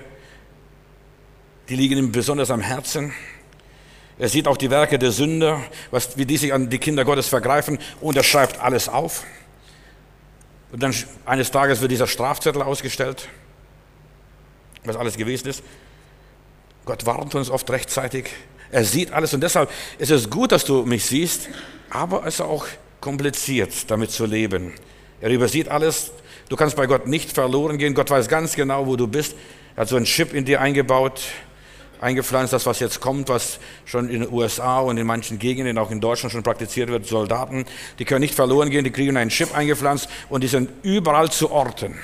die liegen ihm besonders am Herzen. Er sieht auch die Werke der Sünder, was, wie die sich an die Kinder Gottes vergreifen, und er schreibt alles auf. Und dann eines Tages wird dieser Strafzettel ausgestellt, was alles gewesen ist. Gott warnt uns oft rechtzeitig. Er sieht alles und deshalb ist es gut, dass du mich siehst, aber es ist auch kompliziert, damit zu leben. Er übersieht alles. Du kannst bei Gott nicht verloren gehen. Gott weiß ganz genau, wo du bist. Er hat so einen Chip in dir eingebaut, eingepflanzt, das, was jetzt kommt, was schon in den U S A und in manchen Gegenden, auch in Deutschland schon praktiziert wird. Soldaten, die können nicht verloren gehen, die kriegen einen Chip eingepflanzt und die sind überall zu orten.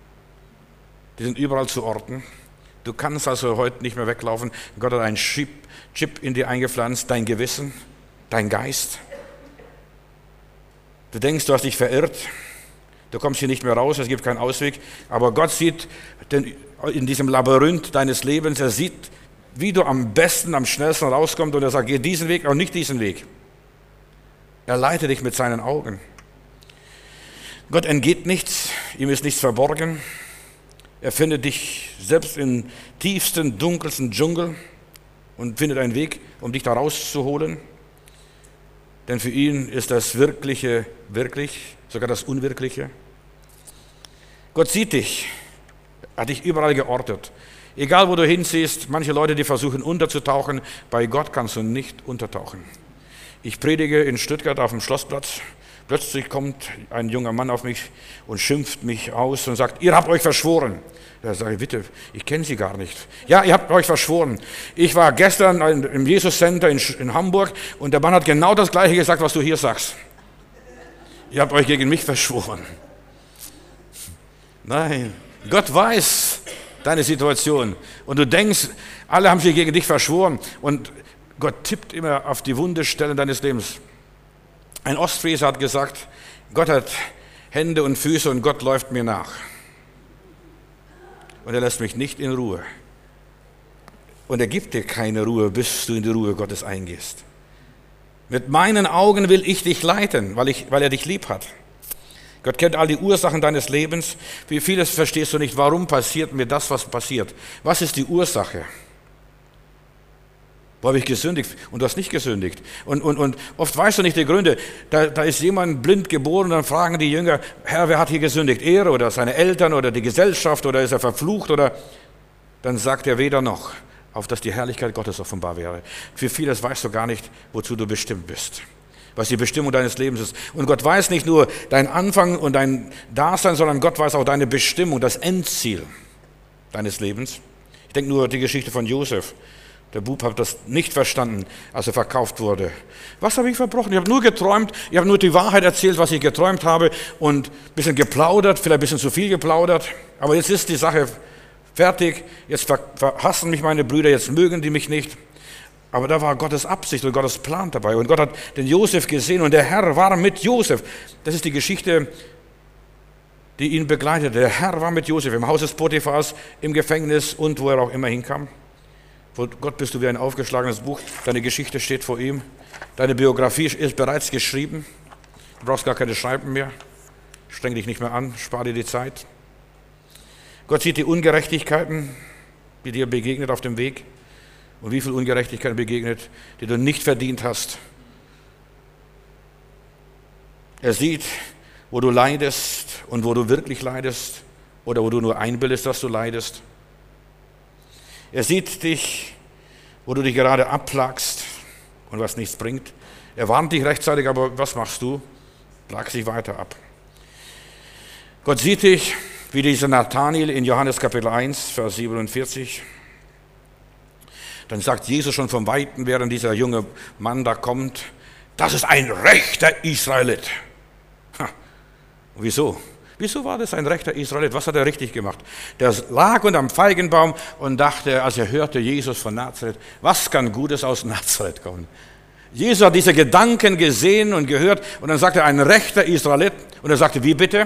Die sind überall zu orten. Du kannst also heute nicht mehr weglaufen. Gott hat einen Chip, Chip in dir eingepflanzt, dein Gewissen, dein Geist. Du denkst, du hast dich verirrt. Du kommst hier nicht mehr raus, es gibt keinen Ausweg. Aber Gott sieht den, in diesem Labyrinth deines Lebens, er sieht, wie du am besten, am schnellsten rauskommst und er sagt, geh diesen Weg, auch nicht diesen Weg. Er leitet dich mit seinen Augen. Gott entgeht nichts, ihm ist nichts verborgen. Er findet dich selbst im tiefsten, dunkelsten Dschungel und findet einen Weg, um dich da rauszuholen. Denn für ihn ist das Wirkliche wirklich, sogar das Unwirkliche. Gott sieht dich, hat dich überall geortet. Egal, wo du hinziehst, manche Leute, die versuchen unterzutauchen, bei Gott kannst du nicht untertauchen. Ich predige in Stuttgart auf dem Schlossplatz. Plötzlich kommt ein junger Mann auf mich und schimpft mich aus und sagt, ihr habt euch verschworen. Da sage ich, bitte, ich kenne Sie gar nicht. Ja, ihr habt euch verschworen. Ich war gestern im Jesus Center in, in Hamburg und der Mann hat genau das Gleiche gesagt, was du hier sagst. Ihr habt euch gegen mich verschworen. Nein, Gott weiß deine Situation. Und du denkst, alle haben sich gegen dich verschworen. Und Gott tippt immer auf die wunde Stellen deines Lebens. Ein Ostfriese hat gesagt, Gott hat Hände und Füße und Gott läuft mir nach. Und er lässt mich nicht in Ruhe. Und er gibt dir keine Ruhe, bis du in die Ruhe Gottes eingehst. Mit meinen Augen will ich dich leiten, weil, ich, weil er dich lieb hat. Gott kennt all die Ursachen deines Lebens. Wie vieles verstehst du nicht, warum passiert mir das, was passiert. Was ist die Ursache? Wo habe ich gesündigt? Und du hast nicht gesündigt. Und, und, und oft weißt du nicht die Gründe. Da, da ist jemand blind geboren und dann fragen die Jünger, Herr, wer hat hier gesündigt? Er oder seine Eltern oder die Gesellschaft oder ist er verflucht? Oder dann sagt er weder noch, auf dass die Herrlichkeit Gottes offenbar wäre. Für vieles weißt du gar nicht, wozu du bestimmt bist. Was die Bestimmung deines Lebens ist. Und Gott weiß nicht nur dein Anfang und dein Dasein, sondern Gott weiß auch deine Bestimmung, das Endziel deines Lebens. Ich denke nur an die Geschichte von Josef. Der Bub hat das nicht verstanden, als er verkauft wurde. Was habe ich verbrochen? Ich habe nur geträumt, ich habe nur die Wahrheit erzählt, was ich geträumt habe und ein bisschen geplaudert, vielleicht ein bisschen zu viel geplaudert. Aber jetzt ist die Sache fertig, jetzt verhassen mich meine Brüder, jetzt mögen die mich nicht. Aber da war Gottes Absicht und Gottes Plan dabei. Und Gott hat den Josef gesehen und der Herr war mit Josef. Das ist die Geschichte, die ihn begleitete. Der Herr war mit Josef im Haus des Potiphars, im Gefängnis und wo er auch immer hinkam. Vor Gott bist du wie ein aufgeschlagenes Buch. Deine Geschichte steht vor ihm. Deine Biografie ist bereits geschrieben. Du brauchst gar keine schreiben mehr. streng dich nicht mehr an, spar dir die Zeit. Gott sieht die Ungerechtigkeiten, die dir begegnet auf dem Weg. Und wie viel Ungerechtigkeit begegnet, die du nicht verdient hast. Er sieht, wo du leidest und wo du wirklich leidest oder wo du nur einbildest, dass du leidest. Er sieht dich, wo du dich gerade abplagst und was nichts bringt. Er warnt dich rechtzeitig, aber was machst du? Plagst dich weiter ab. Gott sieht dich, wie dieser Nathanael in Johannes Kapitel eins, Vers siebenundvierzig. Dann sagt Jesus schon vom Weiten, während dieser junge Mann da kommt, das ist ein rechter Israelit. Ha. Wieso? Wieso war das ein rechter Israelit? Was hat er richtig gemacht? Der lag unterm Feigenbaum und dachte, als er hörte Jesus von Nazareth, was kann Gutes aus Nazareth kommen? Jesus hat diese Gedanken gesehen und gehört und dann sagte er, ein rechter Israelit. Und er sagte, wie bitte?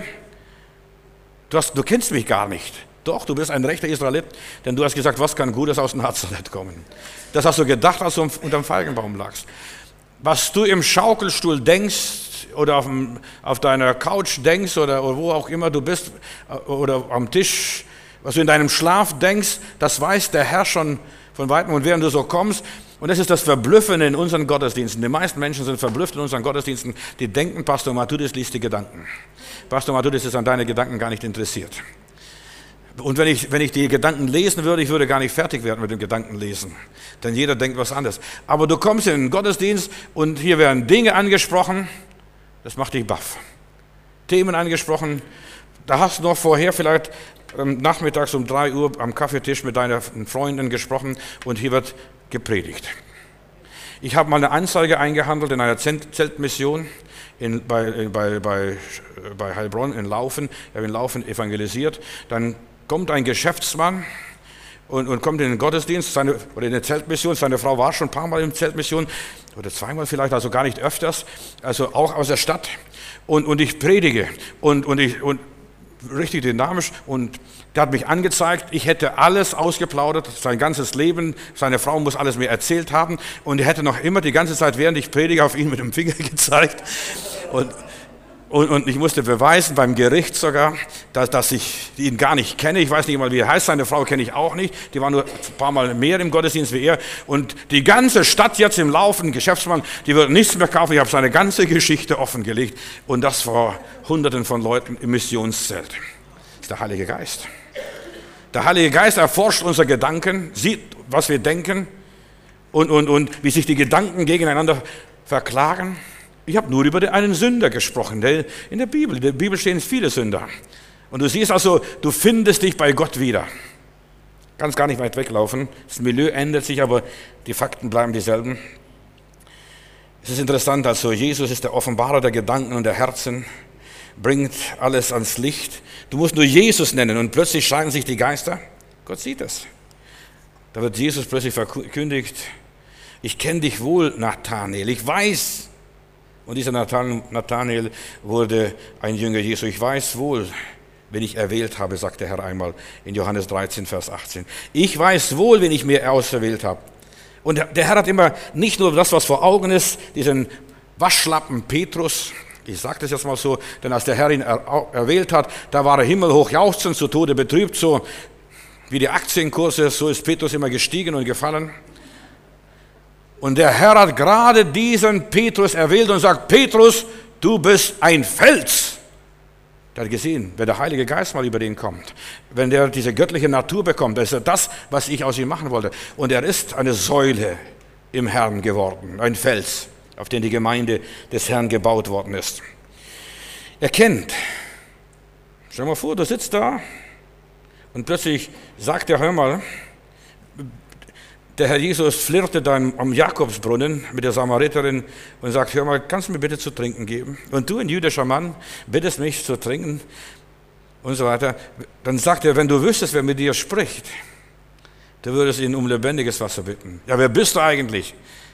Du, hast, du kennst mich gar nicht. Doch, du bist ein rechter Israelit, denn du hast gesagt, was kann Gutes aus Nazareth kommen? Das hast du gedacht, als du unterm Feigenbaum lagst. Was du im Schaukelstuhl denkst oder auf, dem, auf deiner Couch denkst oder, oder wo auch immer du bist oder am Tisch, was du in deinem Schlaf denkst, das weiß der Herr schon von Weitem. Und während du so kommst, und das ist das Verblüffende in unseren Gottesdiensten. Die meisten Menschen sind verblüfft in unseren Gottesdiensten, die denken, Pastor Matthäus liest die Gedanken. Pastor Matthäus ist an deine Gedanken gar nicht interessiert. Und wenn ich, wenn ich die Gedanken lesen würde, ich würde gar nicht fertig werden mit dem Gedankenlesen. Denn jeder denkt was anderes. Aber du kommst in den Gottesdienst und hier werden Dinge angesprochen, das macht dich baff. Themen angesprochen, da hast du noch vorher vielleicht ähm, nachmittags um drei Uhr am Kaffeetisch mit deiner Freundin gesprochen und hier wird gepredigt. Ich habe mal eine Anzeige eingehandelt in einer Zeltmission in, bei, bei, bei, bei Heilbronn in Laufen. Ich habe in Laufen evangelisiert. Dann kommt ein Geschäftsmann und, und kommt in den Gottesdienst seine, oder in eine Zeltmission. Seine Frau war schon ein paar Mal in der Zeltmission oder zweimal vielleicht, also gar nicht öfters, also auch aus der Stadt. Und, und ich predige und, und, ich, und richtig dynamisch und der hat mich angezeigt, ich hätte alles ausgeplaudert, sein ganzes Leben, seine Frau muss alles mir erzählt haben und er hätte noch immer die ganze Zeit, während ich predige, auf ihn mit dem Finger gezeigt und, und, und ich musste beweisen, beim Gericht sogar, dass, dass ich ihn gar nicht kenne, ich weiß nicht mal, wie er heißt, seine Frau kenne ich auch nicht, die war nur ein paar Mal mehr im Gottesdienst wie er und die ganze Stadt jetzt im Laufen, Geschäftsmann, die wird nichts mehr kaufen, ich habe seine ganze Geschichte offengelegt und das vor Hunderten von Leuten im Missionszelt. Das ist der Heilige Geist. Der Heilige Geist erforscht unsere Gedanken, sieht, was wir denken und, und, und wie sich die Gedanken gegeneinander verklagen. Ich habe nur über einen Sünder gesprochen, der in der Bibel. In der Bibel stehen viele Sünder. Und du siehst also, du findest dich bei Gott wieder. Kannst gar nicht weit weglaufen. Das Milieu ändert sich, aber die Fakten bleiben dieselben. Es ist interessant, also Jesus ist der Offenbarer der Gedanken und der Herzen, bringt alles ans Licht. Du musst nur Jesus nennen und plötzlich scheiden sich die Geister. Gott sieht das. Da wird Jesus plötzlich verkündigt, ich kenne dich wohl, Nathanael, ich weiß. Und dieser Nathanael wurde ein Jünger Jesu. Ich weiß wohl, wen ich erwählt habe, sagt der Herr einmal in Johannes dreizehn, Vers achtzehn. Ich weiß wohl, wen ich mir auserwählt habe. Und der Herr hat immer nicht nur das, was vor Augen ist, diesen Waschlappen Petrus, ich sage das jetzt mal so, denn als der Herr ihn erwählt hat, da war er himmelhoch jauchzend, zu Tode betrübt, so wie die Aktienkurse, so ist Petrus immer gestiegen und gefallen. Und der Herr hat gerade diesen Petrus erwählt und sagt, Petrus, du bist ein Fels. Der hat gesehen, wenn der Heilige Geist mal über den kommt, wenn der diese göttliche Natur bekommt, das ist das, was ich aus ihm machen wollte. Und er ist eine Säule im Herrn geworden, ein Fels, auf den die Gemeinde des Herrn gebaut worden ist. Er kennt. Stell dir mal vor, du sitzt da und plötzlich sagt er, hör mal, der Herr Jesus flirte dann am Jakobsbrunnen mit der Samariterin und sagt, hör mal, kannst du mir bitte zu trinken geben? Und du, ein jüdischer Mann, bittest mich zu trinken und so weiter. Dann sagt er, wenn du wüsstest, wer mit dir spricht, du würdest ihn um lebendiges Wasser bitten. Ja, wer bist du eigentlich?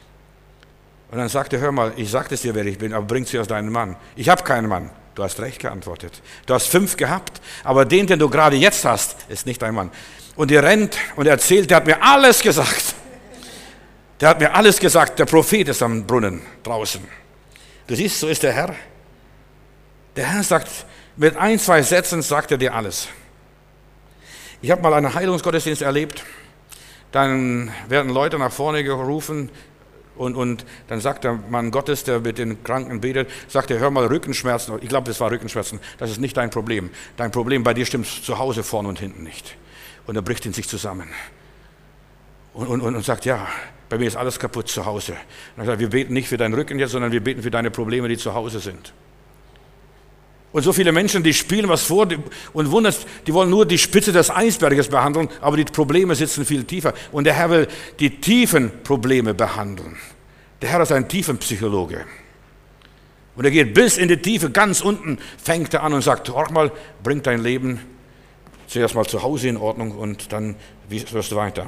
Und dann sagt er, hör mal, ich sagte es dir, wer ich bin, aber bring zuerst deinen Mann. Ich habe keinen Mann. Du hast recht geantwortet. Du hast fünf gehabt, aber den, den du gerade jetzt hast, ist nicht dein Mann. Und er rennt und erzählt, der hat mir alles gesagt. Der hat mir alles gesagt. Der Prophet ist am Brunnen draußen. Du siehst, so ist der Herr. Der Herr sagt, Mit ein, zwei Sätzen sagt er dir alles. Ich habe mal einen Heilungsgottesdienst erlebt. Dann werden Leute nach vorne gerufen und, und dann sagt der Mann Gottes, der mit den Kranken betet, sagt er, hör mal, Rückenschmerzen. Ich glaube, das war Rückenschmerzen. Das ist nicht dein Problem. Dein Problem, bei dir stimmt es zu Hause vorne und hinten nicht. Und er bricht in sich zusammen. Und, und, und sagt, ja, bei mir ist alles kaputt zu Hause. Und er sagt, wir beten nicht für deinen Rücken jetzt, sondern wir beten für deine Probleme, die zu Hause sind. Und so viele Menschen, die spielen was vor und wundern, die wollen nur die Spitze des Eisberges behandeln, aber die Probleme sitzen viel tiefer. Und der Herr will die tiefen Probleme behandeln. Der Herr ist ein Tiefenpsychologe. Und er geht bis in die Tiefe, ganz unten fängt er an und sagt, hör mal, bring dein Leben zuerst mal zu Hause in Ordnung und dann wirst du weiter.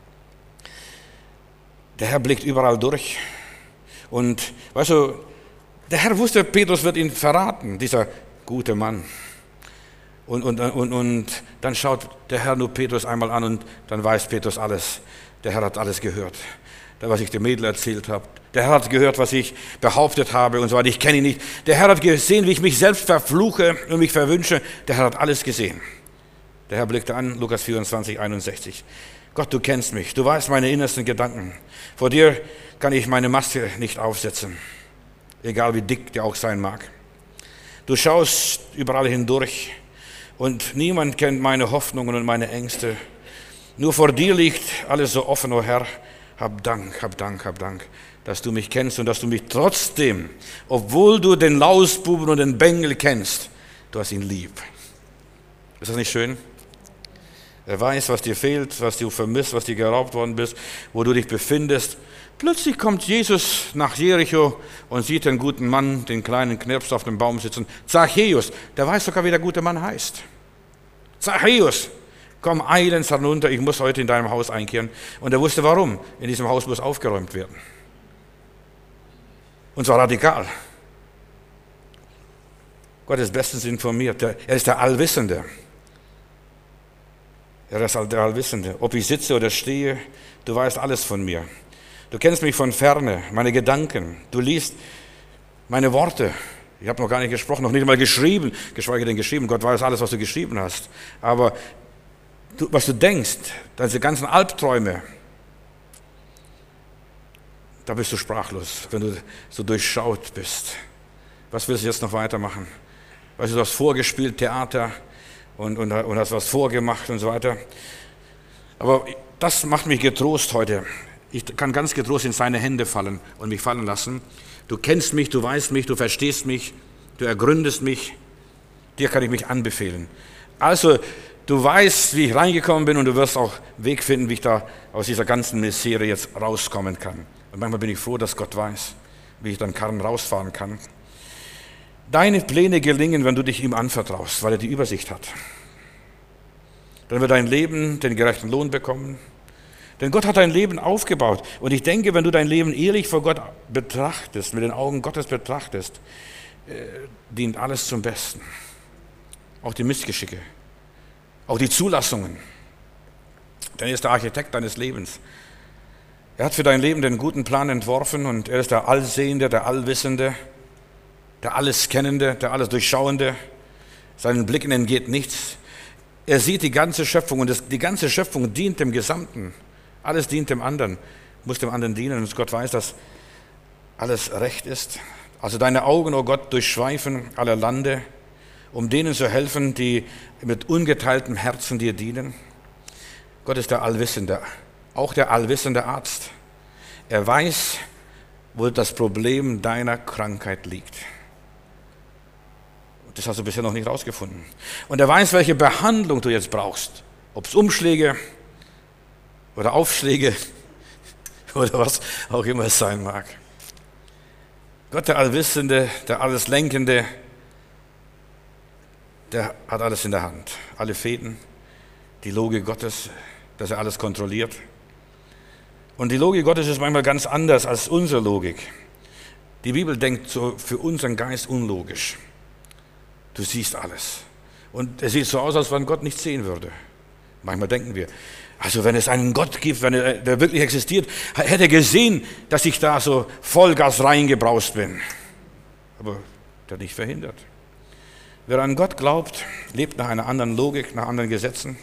Der Herr blickt überall durch. Und weißt du, der Herr wusste, Petrus wird ihn verraten, dieser gute Mann. Und, und, und, und dann schaut der Herr nur Petrus einmal an und dann weiß Petrus alles. Der Herr hat alles gehört, was ich dem Mädel erzählt habe. Der Herr hat gehört, was ich behauptet habe und so weiter. Ich kenne ihn nicht. Der Herr hat gesehen, wie ich mich selbst verfluche und mich verwünsche. Der Herr hat alles gesehen. Der Herr blickte an, Lukas vierundzwanzig, einundsechzig. Gott, du kennst mich, du weißt meine innersten Gedanken. Vor dir kann ich meine Maske nicht aufsetzen, egal wie dick der auch sein mag. Du schaust überall hindurch und niemand kennt meine Hoffnungen und meine Ängste. Nur vor dir liegt alles so offen, o Herr. Hab Dank, hab Dank, hab Dank, dass du mich kennst und dass du mich trotzdem, obwohl du den Lausbuben und den Bengel kennst, du hast ihn lieb. Ist das nicht schön? Er weiß, was dir fehlt, was du vermisst, was dir geraubt worden bist, wo du dich befindest. Plötzlich kommt Jesus nach Jericho und sieht den guten Mann, den kleinen Knirps auf dem Baum sitzen. Zachäus, der weiß sogar, wie der gute Mann heißt. Zachäus, komm eilends herunter, ich muss heute in deinem Haus einkehren. Und er wusste warum. In diesem Haus muss aufgeräumt werden. Und zwar radikal. Gott ist bestens informiert. Er ist der Allwissende. Er ist der Allwissende. Ob ich sitze oder stehe, du weißt alles von mir. Du kennst mich von Ferne, meine Gedanken. Du liest meine Worte. Ich habe noch gar nicht gesprochen, noch nicht einmal geschrieben, geschweige denn geschrieben. Gott weiß alles, was du geschrieben hast. Aber du, was du denkst, deine ganzen Albträume, da bist du sprachlos, wenn du so durchschaut bist. Was willst du jetzt noch weitermachen? Weißt du, du hast vorgespielt, Theater, und, und, und hast was vorgemacht und so weiter. Aber das macht mich getrost heute. Ich kann ganz getrost in seine Hände fallen und mich fallen lassen. Du kennst mich, du weißt mich, du verstehst mich, du ergründest mich. Dir kann ich mich anbefehlen. Also, du weißt, wie ich reingekommen bin und du wirst auch Weg finden, wie ich da aus dieser ganzen Misere jetzt rauskommen kann. Und manchmal bin ich froh, dass Gott weiß, wie ich dann Karren rausfahren kann. Deine Pläne gelingen, wenn du dich ihm anvertraust, weil er die Übersicht hat. Dann wird dein Leben den gerechten Lohn bekommen. Denn Gott hat dein Leben aufgebaut. Und ich denke, wenn du dein Leben ehrlich vor Gott betrachtest, mit den Augen Gottes betrachtest, äh, dient alles zum Besten. Auch die Missgeschicke, auch die Zulassungen. Denn er ist der Architekt deines Lebens. Er hat für dein Leben den guten Plan entworfen und er ist der Allsehende, der Allwissende, der Alleskennende, der alles Durchschauende. Seinen Blicken entgeht nichts. Er sieht die ganze Schöpfung und das, die ganze Schöpfung dient dem Gesamten. Alles dient dem anderen, muss dem anderen dienen. Und Gott weiß, dass alles recht ist. Also deine Augen, oh Gott, durchschweifen aller Lande, um denen zu helfen, die mit ungeteiltem Herzen dir dienen. Gott ist der Allwissende, auch der allwissende Arzt. Er weiß, wo das Problem deiner Krankheit liegt. Das hast du bisher noch nicht rausgefunden. Und er weiß, welche Behandlung du jetzt brauchst. Ob es Umschläge oder Aufschläge oder was auch immer es sein mag. Gott, der Allwissende, der Alleslenkende, der hat alles in der Hand. Alle Fäden, die Logik Gottes, dass er alles kontrolliert. Und die Logik Gottes ist manchmal ganz anders als unsere Logik. Die Bibel denkt so für unseren Geist unlogisch. Du siehst alles. Und es sieht so aus, als wenn Gott nichts sehen würde. Manchmal denken wir, also wenn es einen Gott gibt, wenn er, der wirklich existiert, hätte er gesehen, dass ich da so Vollgas reingebraust bin. Aber der hat nicht verhindert. Wer an Gott glaubt, lebt nach einer anderen Logik, nach anderen Gesetzen,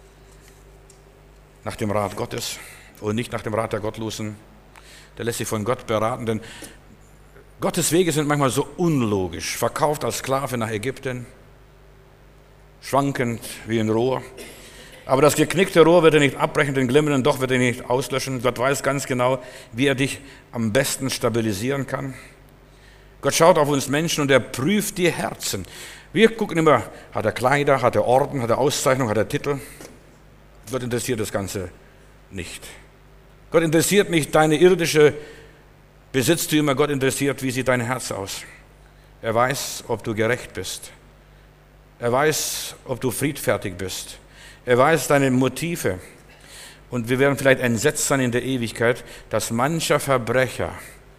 nach dem Rat Gottes und nicht nach dem Rat der Gottlosen. Der lässt sich von Gott beraten, denn Gottes Wege sind manchmal so unlogisch. Verkauft als Sklave nach Ägypten, schwankend wie ein Rohr. Aber das geknickte Rohr wird er nicht abbrechen, den glimmernden Doch wird er nicht auslöschen. Gott weiß ganz genau, wie er dich am besten stabilisieren kann. Gott schaut auf uns Menschen und er prüft die Herzen. Wir gucken immer, hat er Kleider, hat er Orden, hat er Auszeichnung, hat er Titel. Gott interessiert das Ganze nicht. Gott interessiert nicht deine irdische Besitztümer, Gott interessiert, wie sieht dein Herz aus. Er weiß, ob du gerecht bist. Er weiß, ob du friedfertig bist. Er weiß deine Motive. Und wir werden vielleicht entsetzt sein in der Ewigkeit, dass mancher Verbrecher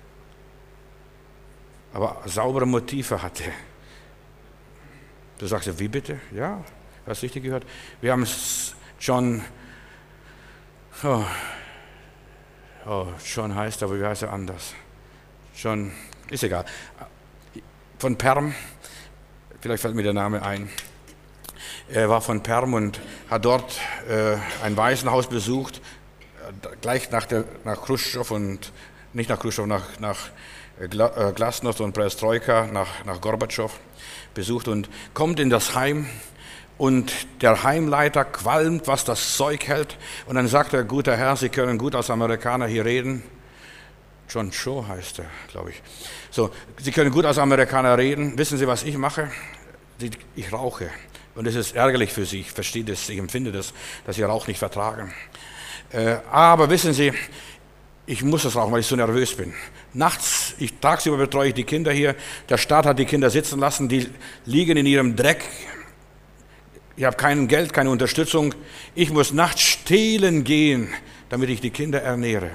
aber saubere Motive hatte. Du sagst ja, wie bitte? Ja, hast du richtig gehört? Wir haben John, oh, oh, John heißt, aber wie heißt er anders? John, ist egal. Von Perm, vielleicht fällt mir der Name ein. Er war von Perm und hat dort äh, ein Waisenhaus besucht, gleich nach, der, nach Khrushchev und nicht nach Khrushchev, nach, nach Glasnost und Perestroika, nach, nach Gorbatschow besucht und kommt in das Heim und der Heimleiter qualmt, was das Zeug hält und dann sagt er, guter Herr, Sie können gut als Amerikaner hier reden. John Cho heißt er, glaube ich. So, Sie können gut als Amerikaner reden. Wissen Sie, was ich mache? Ich rauche. Und es ist ärgerlich für Sie. Ich verstehe das, ich empfinde das, dass Sie Rauch nicht vertragen. Äh, aber wissen Sie, ich muss das rauchen, weil ich so nervös bin. Nachts, ich, tagsüber betreue ich die Kinder hier. Der Staat hat die Kinder sitzen lassen, die liegen in ihrem Dreck. Ich habe kein Geld, keine Unterstützung. Ich muss nachts stehlen gehen, damit ich die Kinder ernähre.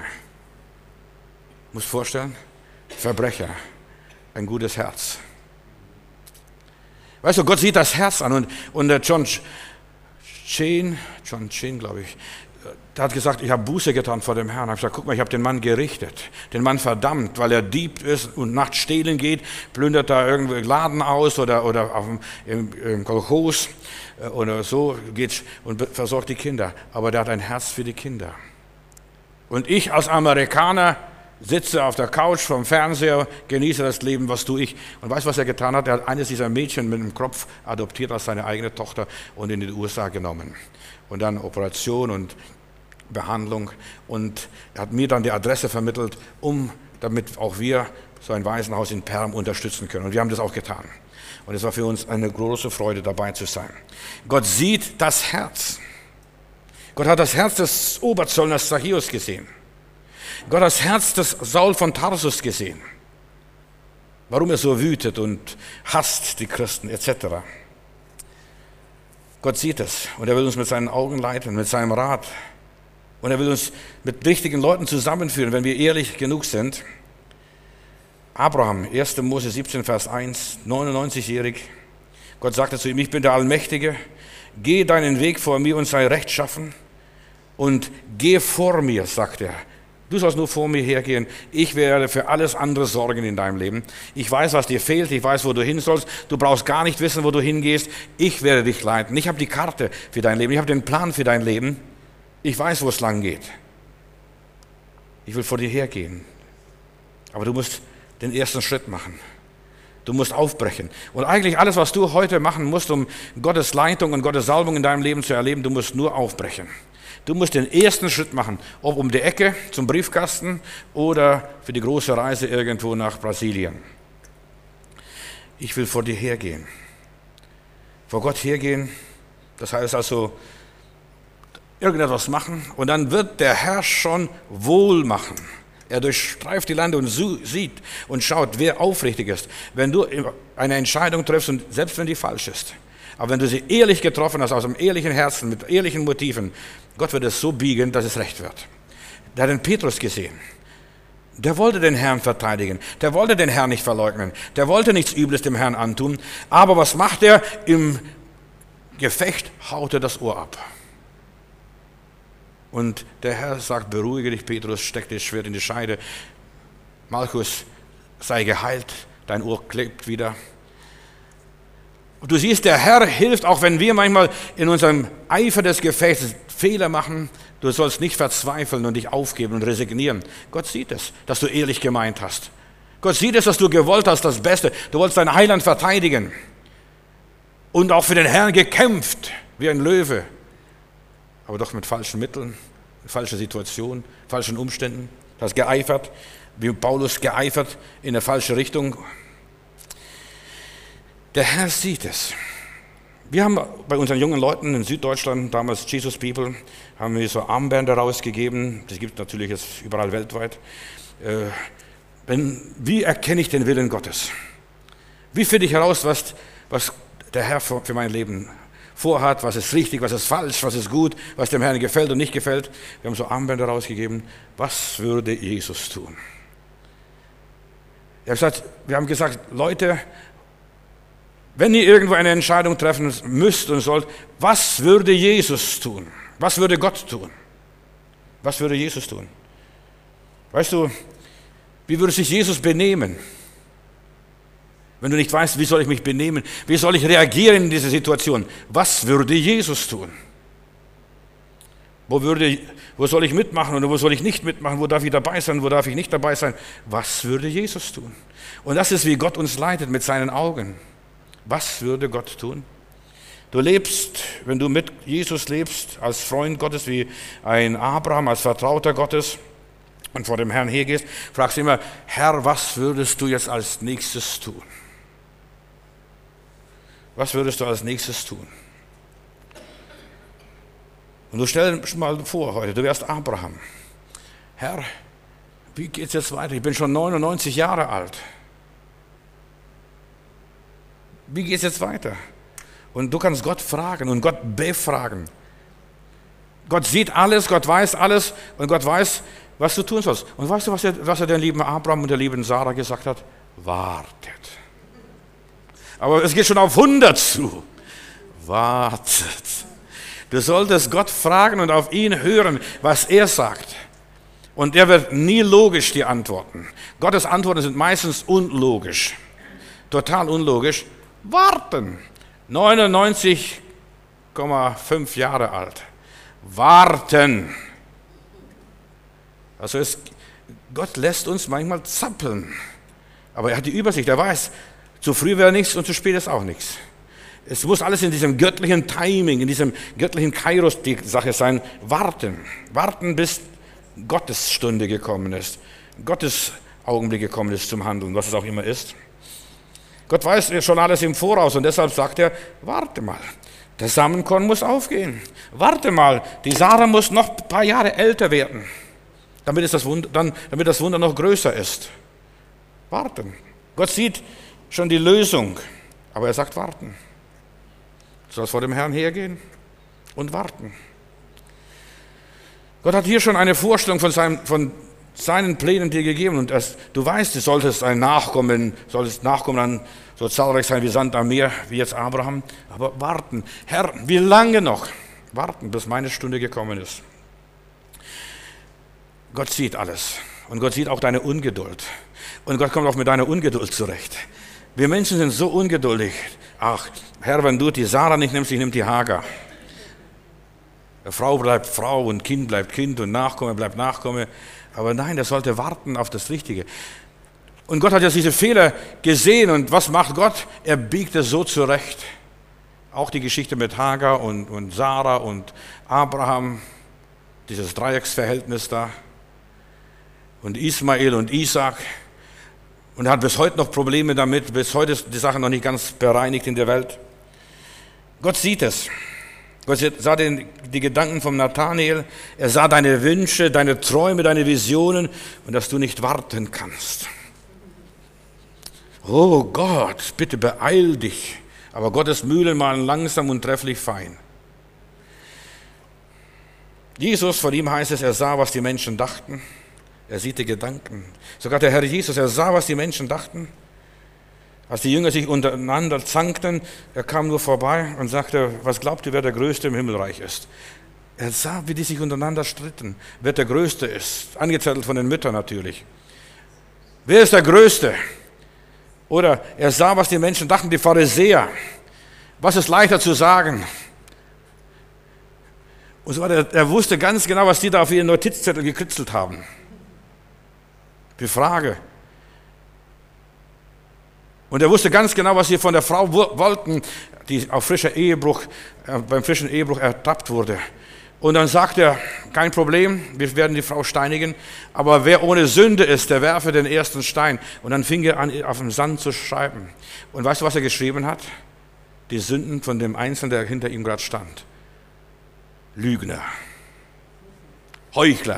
Muss vorstellen, Verbrecher, ein gutes Herz. Weißt du, Gott sieht das Herz an und, und der John Chain, John Chain, glaube ich, der hat gesagt, ich habe Buße getan vor dem Herrn. Ich habe gesagt, guck mal, ich habe den Mann gerichtet, den Mann verdammt, weil er Dieb ist und nachts stehlen geht, plündert da irgendwo Laden aus oder, oder auf dem, im, im Kolchos oder so geht und versorgt die Kinder. Aber der hat ein Herz für die Kinder. Und ich als Amerikaner sitze auf der Couch vom Fernseher, genieße das Leben, was tue ich. Und weißt du, was er getan hat? Er hat eines dieser Mädchen mit dem Kopf adoptiert als seine eigene Tochter und in die U S A genommen. Und dann Operation und Behandlung. Und er hat mir dann die Adresse vermittelt, um, damit auch wir so ein Waisenhaus in Perm unterstützen können. Und wir haben das auch getan. Und es war für uns eine große Freude, dabei zu sein. Gott sieht das Herz. Gott hat das Herz des Oberzöllners Zachäus gesehen. Gott hat das Herz des Saul von Tarsus gesehen. Warum er so wütet und hasst die Christen et cetera. Gott sieht es und er will uns mit seinen Augen leiten, mit seinem Rat. Und er will uns mit richtigen Leuten zusammenführen, wenn wir ehrlich genug sind. Abraham, erster Mose siebzehn, Vers eins, neunundneunzigjährig. Gott sagte zu ihm, ich bin der Allmächtige, geh deinen Weg vor mir und sei rechtschaffen und geh vor mir, sagt er. Du sollst nur vor mir hergehen. Ich werde für alles andere sorgen in deinem Leben. Ich weiß, was dir fehlt. Ich weiß, wo du hin sollst. Du brauchst gar nicht wissen, wo du hingehst. Ich werde dich leiten. Ich habe die Karte für dein Leben. Ich habe den Plan für dein Leben. Ich weiß, wo es lang geht. Ich will vor dir hergehen. Aber du musst den ersten Schritt machen. Du musst aufbrechen. Und eigentlich alles, was du heute machen musst, um Gottes Leitung und Gottes Salbung in deinem Leben zu erleben, du musst nur aufbrechen. Du musst den ersten Schritt machen, ob um die Ecke zum Briefkasten oder für die große Reise irgendwo nach Brasilien. Ich will vor dir hergehen. Vor Gott hergehen, das heißt also irgendetwas machen und dann wird der Herr schon wohl machen. Er durchstreift die Lande und sieht und schaut, wer aufrichtig ist. Wenn du eine Entscheidung triffst und selbst wenn die falsch ist, aber wenn du sie ehrlich getroffen hast, aus einem ehrlichen Herzen, mit ehrlichen Motiven, Gott wird es so biegen, dass es recht wird. Der hat den Petrus gesehen. Der wollte den Herrn verteidigen. Der wollte den Herrn nicht verleugnen. Der wollte nichts Übles dem Herrn antun. Aber was macht er? Im Gefecht haut er das Ohr ab. Und der Herr sagt, beruhige dich, Petrus, steck das Schwert in die Scheide. Malchus, sei geheilt, dein Ohr klebt wieder. Und du siehst, der Herr hilft, auch wenn wir manchmal in unserem Eifer des Gefechts Fehler machen. Du sollst nicht verzweifeln und dich aufgeben und resignieren. Gott sieht es, dass du ehrlich gemeint hast. Gott sieht es, dass du gewollt hast, das Beste. Du wolltest dein Heiland verteidigen und auch für den Herrn gekämpft, wie ein Löwe. Aber doch mit falschen Mitteln, falschen Situationen, falschen Umständen. Du hast geeifert, wie Paulus geeifert in eine falsche Richtung. Der Herr sieht es. Wir haben bei unseren jungen Leuten in Süddeutschland, damals Jesus People, haben wir so Armbänder rausgegeben. Das gibt es natürlich jetzt überall weltweit. Äh, wenn, wie erkenne ich den Willen Gottes? Wie finde ich heraus, was, was der Herr für mein Leben vorhat, was ist richtig, was ist falsch, was ist gut, was dem Herrn gefällt und nicht gefällt? Wir haben so Armbänder rausgegeben. Was würde Jesus tun? Ich habe gesagt, wir haben gesagt, Leute, wenn ihr irgendwo eine Entscheidung treffen müsst und sollt, was würde Jesus tun? Was würde Gott tun? Was würde Jesus tun? Weißt du, wie würde sich Jesus benehmen? Wenn du nicht weißt, wie soll ich mich benehmen? Wie soll ich reagieren in dieser Situation? Was würde Jesus tun? Wo, würde, wo soll ich mitmachen oder wo soll ich nicht mitmachen? Wo darf ich dabei sein? Wo darf ich nicht dabei sein? Was würde Jesus tun? Und das ist, wie Gott uns leitet mit seinen Augen. Was würde Gott tun? Du lebst, wenn du mit Jesus lebst, als Freund Gottes, wie ein Abraham, als Vertrauter Gottes und vor dem Herrn hergehst, fragst du immer, Herr, was würdest du jetzt als nächstes tun? Was würdest du als nächstes tun? Und du stellst mal vor heute, du wärst Abraham. Herr, wie geht es jetzt weiter? Ich bin schon neunundneunzig Jahre alt. Wie geht es jetzt weiter? Und du kannst Gott fragen und Gott befragen. Gott sieht alles, Gott weiß alles und Gott weiß, was du tun sollst. Und weißt du, was er, was er den lieben Abraham und der lieben Sarah gesagt hat? Wartet. Aber es geht schon auf hundert zu. Wartet. Du solltest Gott fragen und auf ihn hören, was er sagt. Und er wird nie logisch dir antworten. Gottes Antworten sind meistens unlogisch. Total unlogisch. Warten. neunundneunzig Komma fünf Jahre alt. Warten. Also es, Gott lässt uns manchmal zappeln. Aber er hat die Übersicht, er weiß, zu früh wäre nichts und zu spät ist auch nichts. Es muss alles in diesem göttlichen Timing, in diesem göttlichen Kairos die Sache sein. Warten. Warten, bis Gottes Stunde gekommen ist. Gottes Augenblick gekommen ist zum Handeln, was es auch immer ist. Gott weiß schon alles im Voraus und deshalb sagt er, warte mal, der Samenkorn muss aufgehen. Warte mal, die Sarah muss noch ein paar Jahre älter werden, damit, es das, Wunder, dann, damit das Wunder noch größer ist. Warten. Gott sieht schon die Lösung, aber er sagt warten. Du sollst vor dem Herrn hergehen und warten. Gott hat hier schon eine Vorstellung von seinem, von seinen Plänen dir gegeben und das, du weißt, du solltest ein Nachkommen, solltest Nachkommen an so zahlreich sein wie Sand am Meer, wie jetzt Abraham, aber warten. Herr, wie lange noch? Warten, bis meine Stunde gekommen ist. Gott sieht alles und Gott sieht auch deine Ungeduld und Gott kommt auch mit deiner Ungeduld zurecht. Wir Menschen sind so ungeduldig. Ach, Herr, wenn du die Sarah nicht nimmst, ich nehme die Hagar. Frau bleibt Frau und Kind bleibt Kind und Nachkomme bleibt Nachkomme. Aber nein, er sollte warten auf das Richtige. Und Gott hat ja diese Fehler gesehen und was macht Gott? Er biegt es so zurecht. Auch die Geschichte mit Hagar und, und Sarah und Abraham, dieses Dreiecksverhältnis da und Ismael und Isaac. Und er hat bis heute noch Probleme damit, bis heute ist die Sache noch nicht ganz bereinigt in der Welt. Gott sieht es. Gott sah den, die Gedanken von Nathanael, er sah deine Wünsche, deine Träume, deine Visionen und dass du nicht warten kannst. Oh Gott, bitte beeil dich. Aber Gottes Mühlen mahlen langsam und trefflich fein. Jesus, von ihm heißt es, er sah, was die Menschen dachten. Er sieht die Gedanken. Sogar der Herr Jesus, er sah, was die Menschen dachten. Als die Jünger sich untereinander zankten, er kam nur vorbei und sagte, was glaubt ihr, wer der Größte im Himmelreich ist? Er sah, wie die sich untereinander stritten, wer der Größte ist. Angezettelt von den Müttern natürlich. Wer ist der Größte? Oder er sah, was die Menschen dachten, die Pharisäer. Was ist leichter zu sagen? Und so weiter. Er wusste ganz genau, was die da auf ihren Notizzettel gekritzelt haben. Die Frage. Und er wusste ganz genau, was sie von der Frau wollten, die auf frischer Ehebruch, äh, beim frischen Ehebruch ertappt wurde. Und dann sagt er, kein Problem, wir werden die Frau steinigen, aber wer ohne Sünde ist, der werfe den ersten Stein. Und dann fing er an, auf dem Sand zu schreiben. Und weißt du, was er geschrieben hat? Die Sünden von dem Einzelnen, der hinter ihm gerade stand. Lügner, Heuchler,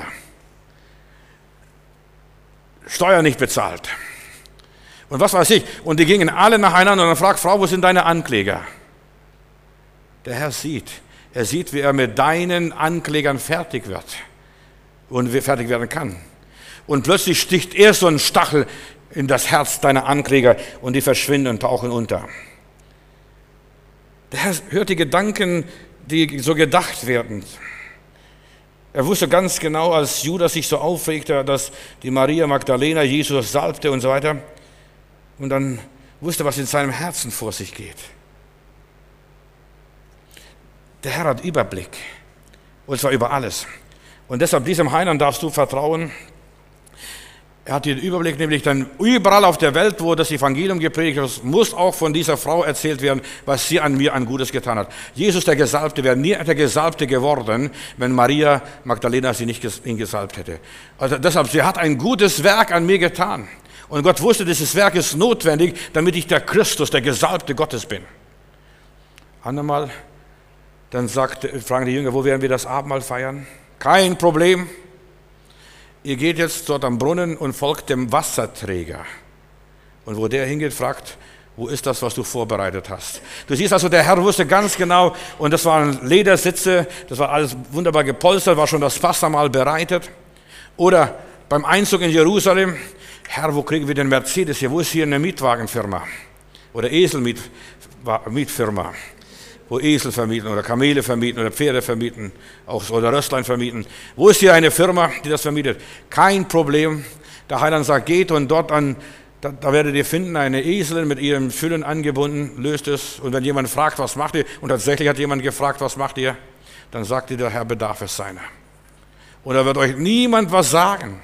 Steuer nicht bezahlt. Und was weiß ich. Und die gingen alle nacheinander und dann fragt Frau, wo sind deine Ankläger? Der Herr sieht. Er sieht, wie er mit deinen Anklägern fertig wird und wie fertig werden kann. Und plötzlich sticht er so ein Stachel in das Herz deiner Ankläger und die verschwinden und tauchen unter. Der Herr hört die Gedanken, die so gedacht werden. Er wusste ganz genau, als Judas sich so aufregte, dass die Maria Magdalena Jesus salbte und so weiter. Und dann wusste, was in seinem Herzen vor sich geht. Der Herr hat Überblick, und zwar über alles. Und deshalb diesem Heiland darfst du vertrauen. Er hat den Überblick, nämlich dann überall auf der Welt, wo das Evangelium gepredigt wird, muss auch von dieser Frau erzählt werden, was sie an mir an Gutes getan hat. Jesus, der Gesalbte, wäre nie der Gesalbte geworden, wenn Maria Magdalena sie nicht ihn gesalbt hätte. Also deshalb, sie hat ein gutes Werk an mir getan. Und Gott wusste, dieses Werk ist notwendig, damit ich der Christus, der Gesalbte Gottes bin. Andermal, dann sagt, fragen die Jünger, wo werden wir das Abendmahl feiern? Kein Problem. Ihr geht jetzt dort am Brunnen und folgt dem Wasserträger. Und wo der hingeht, fragt, wo ist das, was du vorbereitet hast? Du siehst also, der Herr wusste ganz genau, und das waren Ledersitze, das war alles wunderbar gepolstert, war schon das Passamahl bereitet. Oder beim Einzug in Jerusalem, Herr, wo kriegen wir den Mercedes hier? Wo ist hier eine Mietwagenfirma? Oder Eselmietfirma? Wo Esel vermieten oder Kamele vermieten oder Pferde vermieten, auch oder Röstlein vermieten. Wo ist hier eine Firma, die das vermietet? Kein Problem. Der Heiland sagt, geht und dort an, da, da werdet ihr finden, eine Eselin mit ihrem Füllen angebunden, löst es. Und wenn jemand fragt, was macht ihr? Und tatsächlich hat jemand gefragt, was macht ihr? Dann sagt ihr, der Herr bedarf es seiner. Und da wird euch niemand was sagen.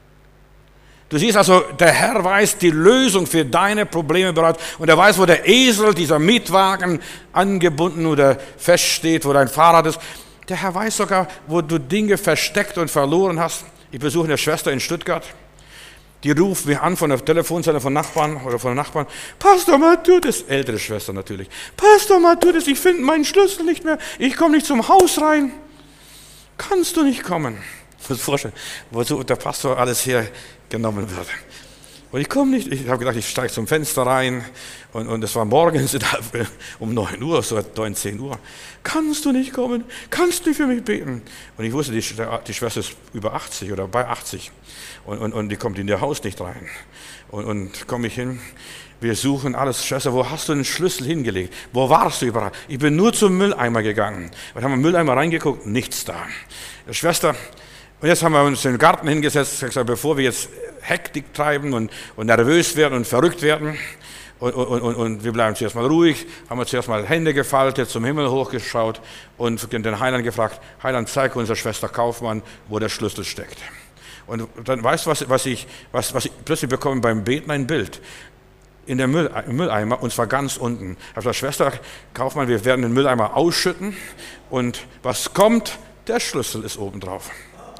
Du siehst also, der Herr weiß die Lösung für deine Probleme bereits und er weiß, wo der Esel, dieser Mietwagen angebunden oder feststeht, wo dein Fahrrad ist. Der Herr weiß sogar, wo du Dinge versteckt und verloren hast. Ich besuche eine Schwester in Stuttgart, die ruft mich an von der Telefonzelle von Nachbarn oder von Nachbarn. Pastor Matthäus, ältere Schwester natürlich. Pastor Matthäus, ich finde meinen Schlüssel nicht mehr. Ich komme nicht zum Haus rein. Kannst du nicht kommen? Ich muss mir vorstellen, wozu der Pastor alles hier genommen wird. Und ich komme nicht, ich habe gedacht, ich steige zum Fenster rein und, und es war morgens um neun Uhr, so neun, zehn Uhr. Kannst du nicht kommen? Kannst du für mich beten? Und ich wusste, die, die Schwester ist über achtzig oder bei achtzig und, und, und die kommt in ihr Haus nicht rein. Und, und komme ich hin, wir suchen alles. Schwester, wo hast du den Schlüssel hingelegt? Wo warst du überall? Ich bin nur zum Mülleimer gegangen. Und haben im Mülleimer reingeguckt, nichts da. Schwester, und jetzt haben wir uns in den Garten hingesetzt und gesagt, bevor wir jetzt Hektik treiben und, und nervös werden und verrückt werden und, und, und, und wir bleiben zuerst mal ruhig, haben wir zuerst mal Hände gefaltet, zum Himmel hochgeschaut und den Heiland gefragt, Heiland, zeig unserer Schwester Kaufmann, wo der Schlüssel steckt. Und dann weißt du, was, was, ich, was, was ich plötzlich bekomme beim Beten ein Bild. In der Müll, im Mülleimer, und zwar ganz unten. Ich habe gesagt, Schwester Kaufmann, wir werden den Mülleimer ausschütten und was kommt, der Schlüssel ist oben drauf.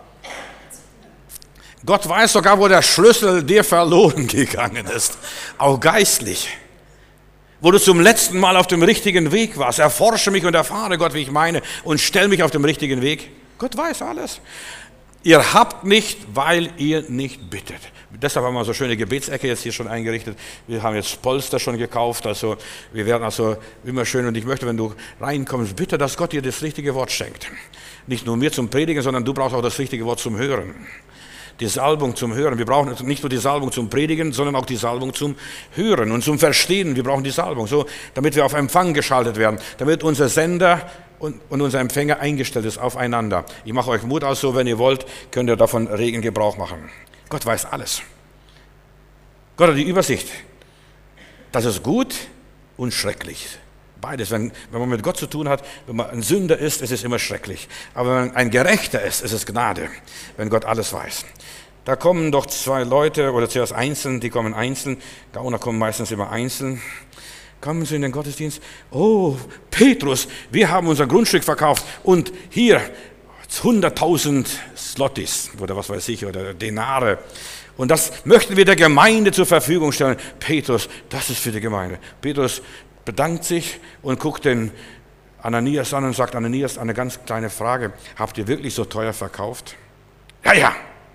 Gott weiß sogar, wo der Schlüssel dir verloren gegangen ist, auch geistlich. Wo du zum letzten Mal auf dem richtigen Weg warst. Erforsche mich und erfahre Gott, wie ich meine, und stell mich auf dem richtigen Weg. Gott weiß alles. Ihr habt nicht, weil ihr nicht bittet. Deshalb haben wir so schöne Gebetsecke jetzt hier schon eingerichtet. Wir haben jetzt Polster schon gekauft, also wir werden also immer schön. Und ich möchte, wenn du reinkommst, bitte, dass Gott dir das richtige Wort schenkt. Nicht nur mir zum Predigen, sondern du brauchst auch das richtige Wort zum Hören. Die Salbung zum Hören. Wir brauchen nicht nur die Salbung zum Predigen, sondern auch die Salbung zum Hören und zum Verstehen. Wir brauchen die Salbung, so, damit wir auf Empfang geschaltet werden, damit unser Sender und, und unser Empfänger eingestellt ist aufeinander. Ich mache euch Mut aus, so wenn ihr wollt, könnt ihr davon regen Gebrauch machen. Gott weiß alles. Gott hat die Übersicht. Das ist gut und schrecklich. Beides. Wenn, wenn man mit Gott zu tun hat, wenn man ein Sünder ist, ist es immer schrecklich. Aber wenn man ein Gerechter ist, ist es Gnade, wenn Gott alles weiß. Da kommen doch zwei Leute, oder zuerst einzeln, die kommen einzeln. Gauner kommen meistens immer einzeln. Kommen sie in den Gottesdienst. Oh, Petrus, wir haben unser Grundstück verkauft und hier hunderttausend Slottis oder was weiß ich, oder Denare. Und das möchten wir der Gemeinde zur Verfügung stellen. Petrus, das ist für die Gemeinde. Petrus bedankt sich und guckt den Ananias an und sagt, Ananias, eine ganz kleine Frage. Habt ihr wirklich so teuer verkauft? Ja, ja.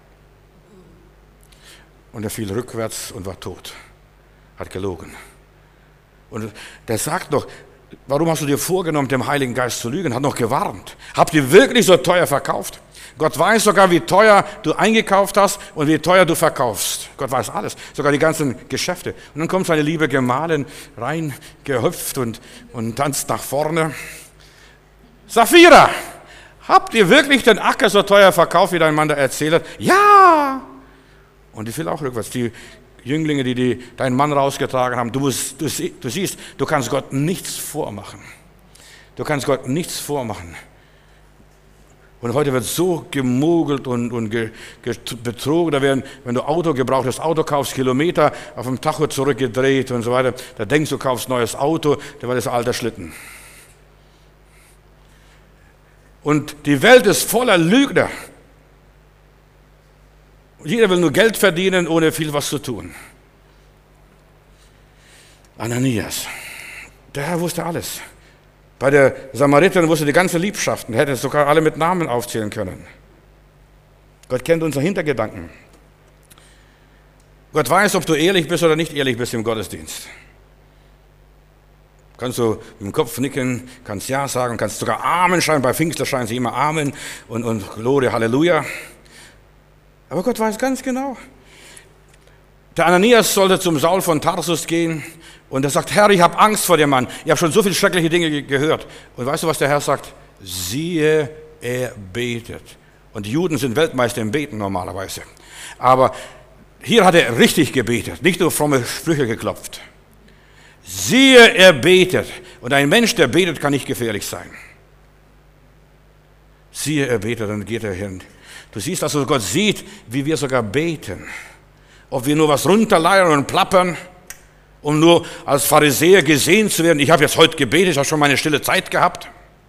Und er fiel rückwärts und war tot. Hat gelogen. Und der sagt noch, warum hast du dir vorgenommen, dem Heiligen Geist zu lügen? Hat noch gewarnt. Habt ihr wirklich so teuer verkauft? Gott weiß sogar, wie teuer du eingekauft hast und wie teuer du verkaufst. Gott weiß alles, sogar die ganzen Geschäfte. Und dann kommt seine liebe Gemahlin rein, gehüpft und, und tanzt nach vorne. Sapphira, habt ihr wirklich den Acker so teuer verkauft, wie dein Mann da erzählt hat? Ja! Und die fiel auch rückwärts. Die Jünglinge, die, die deinen Mann rausgetragen haben, du, musst, du, du siehst, du kannst Gott nichts vormachen. Du kannst Gott nichts vormachen. Und heute wird so gemogelt und, und ge, ge, betrogen. Da werden, wenn du Auto gebrauchtes Auto kaufst, Kilometer auf dem Tacho zurückgedreht und so weiter. Da denkst du, kaufst neues Auto, da war das alter Schlitten. Und die Welt ist voller Lügner. Jeder will nur Geld verdienen, ohne viel was zu tun. Ananias, der Herr wusste alles. Bei der Samariterin wusste die ganze Liebschaften, hätte sogar alle mit Namen aufzählen können. Gott kennt unsere Hintergedanken. Gott weiß, ob du ehrlich bist oder nicht ehrlich bist im Gottesdienst. Kannst du mit dem Kopf nicken, kannst Ja sagen, kannst sogar Amen schreien. Bei Pfingster schreien sie immer Amen und, und Gloria, Halleluja. Aber Gott weiß ganz genau. Der Ananias sollte zum Saul von Tarsus gehen und er sagt, Herr, ich habe Angst vor dem Mann. Ich habe schon so viele schreckliche Dinge ge- gehört. Und weißt du, was der Herr sagt? Siehe, er betet. Und die Juden sind Weltmeister im Beten normalerweise. Aber hier hat er richtig gebetet, nicht nur fromme Sprüche geklopft. Siehe, er betet. Und ein Mensch, der betet, kann nicht gefährlich sein. Siehe, er betet, dann geht er hin. Du siehst also, Gott sieht, wie wir sogar beten. Ob wir nur was runterleiern und plappern, um nur als Pharisäer gesehen zu werden. Ich habe jetzt heute gebetet, ich habe schon meine stille Zeit gehabt.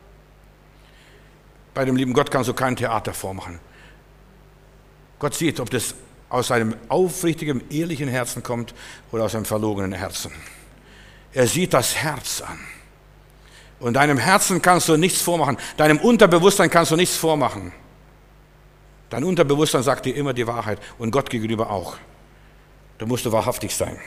Bei dem lieben Gott kannst du kein Theater vormachen. Gott sieht, ob das aus einem aufrichtigen, ehrlichen Herzen kommt oder aus einem verlogenen Herzen. Er sieht das Herz an. Und deinem Herzen kannst du nichts vormachen. Deinem Unterbewusstsein kannst du nichts vormachen. Dein Unterbewusstsein sagt dir immer die Wahrheit und Gott gegenüber auch. Da musst du wahrhaftig sein.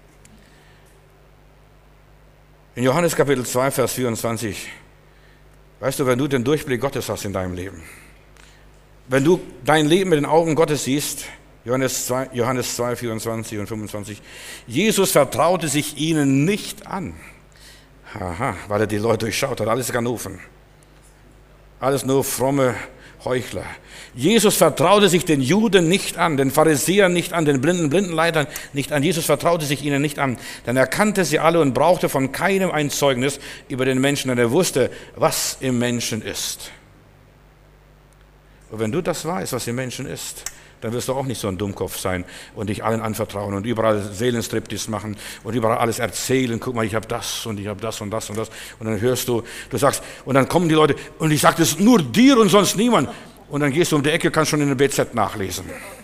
In Johannes Kapitel zwei, Vers vierundzwanzig, weißt du, wenn du den Durchblick Gottes hast in deinem Leben, wenn du dein Leben mit den Augen Gottes siehst, Johannes zwei, Johannes zwei, vierundzwanzig und fünfundzwanzig, Jesus vertraute sich ihnen nicht an. Aha, weil er die Leute durchschaut hat, alles Ganoven. Alles nur fromme Heuchler. Jesus vertraute sich den Juden nicht an, den Pharisäern nicht an, den blinden Blindenleitern nicht an. Jesus vertraute sich ihnen nicht an, denn er kannte sie alle und brauchte von keinem ein Zeugnis über den Menschen, denn er wusste, was im Menschen ist. Und wenn du das weißt, was im Menschen ist, dann wirst du auch nicht so ein Dummkopf sein und dich allen anvertrauen und überall Seelenstriptease machen und überall alles erzählen. Guck mal, ich habe das und ich habe das und das und das. Und dann hörst du, du sagst, und dann kommen die Leute und ich sage das nur dir und sonst niemand. Und dann gehst du um die Ecke, kannst schon in der B Z nachlesen.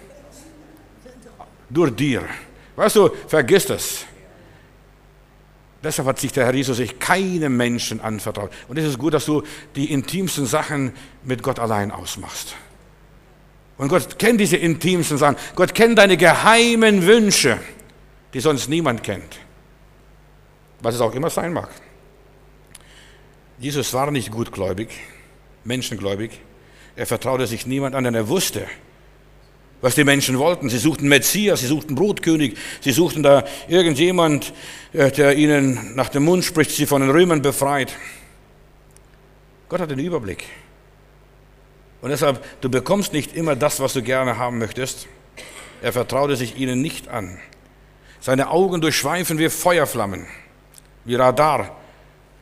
Nur dir. Weißt du, vergiss das. Deshalb hat sich der Herr Jesus sich keinem Menschen anvertraut. Und es ist gut, dass du die intimsten Sachen mit Gott allein ausmachst. Und Gott kennt diese intimsten Sachen. Gott kennt deine geheimen Wünsche, die sonst niemand kennt. Was es auch immer sein mag. Jesus war nicht gutgläubig, menschengläubig. Er vertraute sich niemand an, denn er wusste, was die Menschen wollten. Sie suchten Messias, sie suchten Brotkönig, sie suchten da irgendjemand, der ihnen nach dem Mund spricht, sie von den Römern befreit. Gott hat den Überblick. Und deshalb, du bekommst nicht immer das, was du gerne haben möchtest. Er vertraute sich ihnen nicht an. Seine Augen durchschweifen wie Feuerflammen, wie Radar.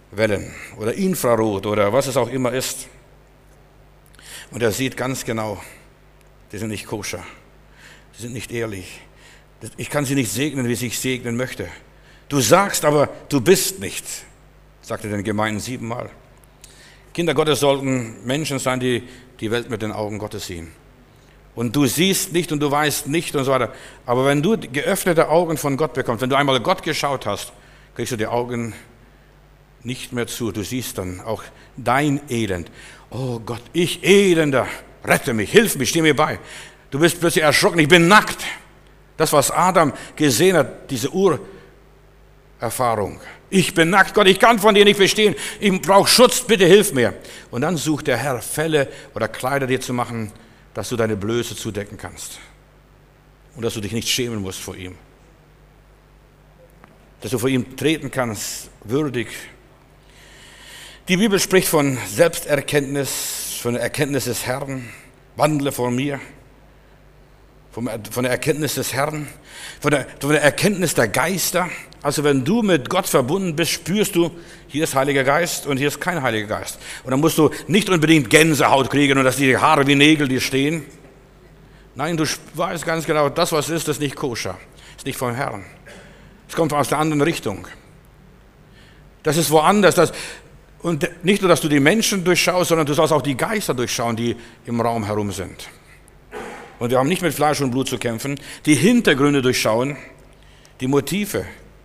Wellen oder Infrarot oder was es auch immer ist. Und er sieht ganz genau, die sind nicht koscher, die sind nicht ehrlich. Ich kann sie nicht segnen, wie ich sie segnen möchte. Du sagst aber, du bist nicht, sagte den Gemeinden siebenmal. Kinder Gottes sollten Menschen sein, die die Welt mit den Augen Gottes sehen. Und du siehst nicht und du weißt nicht und so weiter. Aber wenn du geöffnete Augen von Gott bekommst, wenn du einmal Gott geschaut hast, kriegst du die Augen nicht mehr zu. Du siehst dann auch dein Elend. Oh Gott, ich Elender, rette mich, hilf mich, steh mir bei. Du bist plötzlich erschrocken, ich bin nackt. Das, was Adam gesehen hat, diese Urerfahrung. Ich bin nackt, Gott, ich kann von dir nicht verstehen. Ich brauche Schutz, bitte hilf mir. Und dann sucht der Herr Felle oder Kleider dir zu machen, dass du deine Blöße zudecken kannst. Und dass du dich nicht schämen musst vor ihm. Dass du vor ihm treten kannst, würdig. Die Bibel spricht von Selbsterkenntnis, von der Erkenntnis des Herrn. Wandle vor mir. Von der Erkenntnis des Herrn, von der, von der Erkenntnis der Geister. Also wenn du mit Gott verbunden bist, spürst du, hier ist Heiliger Geist und hier ist kein Heiliger Geist. Und dann musst du nicht unbedingt Gänsehaut kriegen und dass die Haare wie Nägel dir stehen. Nein, du weißt ganz genau, das was ist, ist nicht koscher, ist nicht vom Herrn. Es kommt aus der anderen Richtung. Das ist woanders. Das, und nicht nur, dass du die Menschen durchschaust, sondern du sollst auch die Geister durchschauen, die im Raum herum sind. Und wir haben nicht mit Fleisch und Blut zu kämpfen, die Hintergründe durchschauen, die Motive.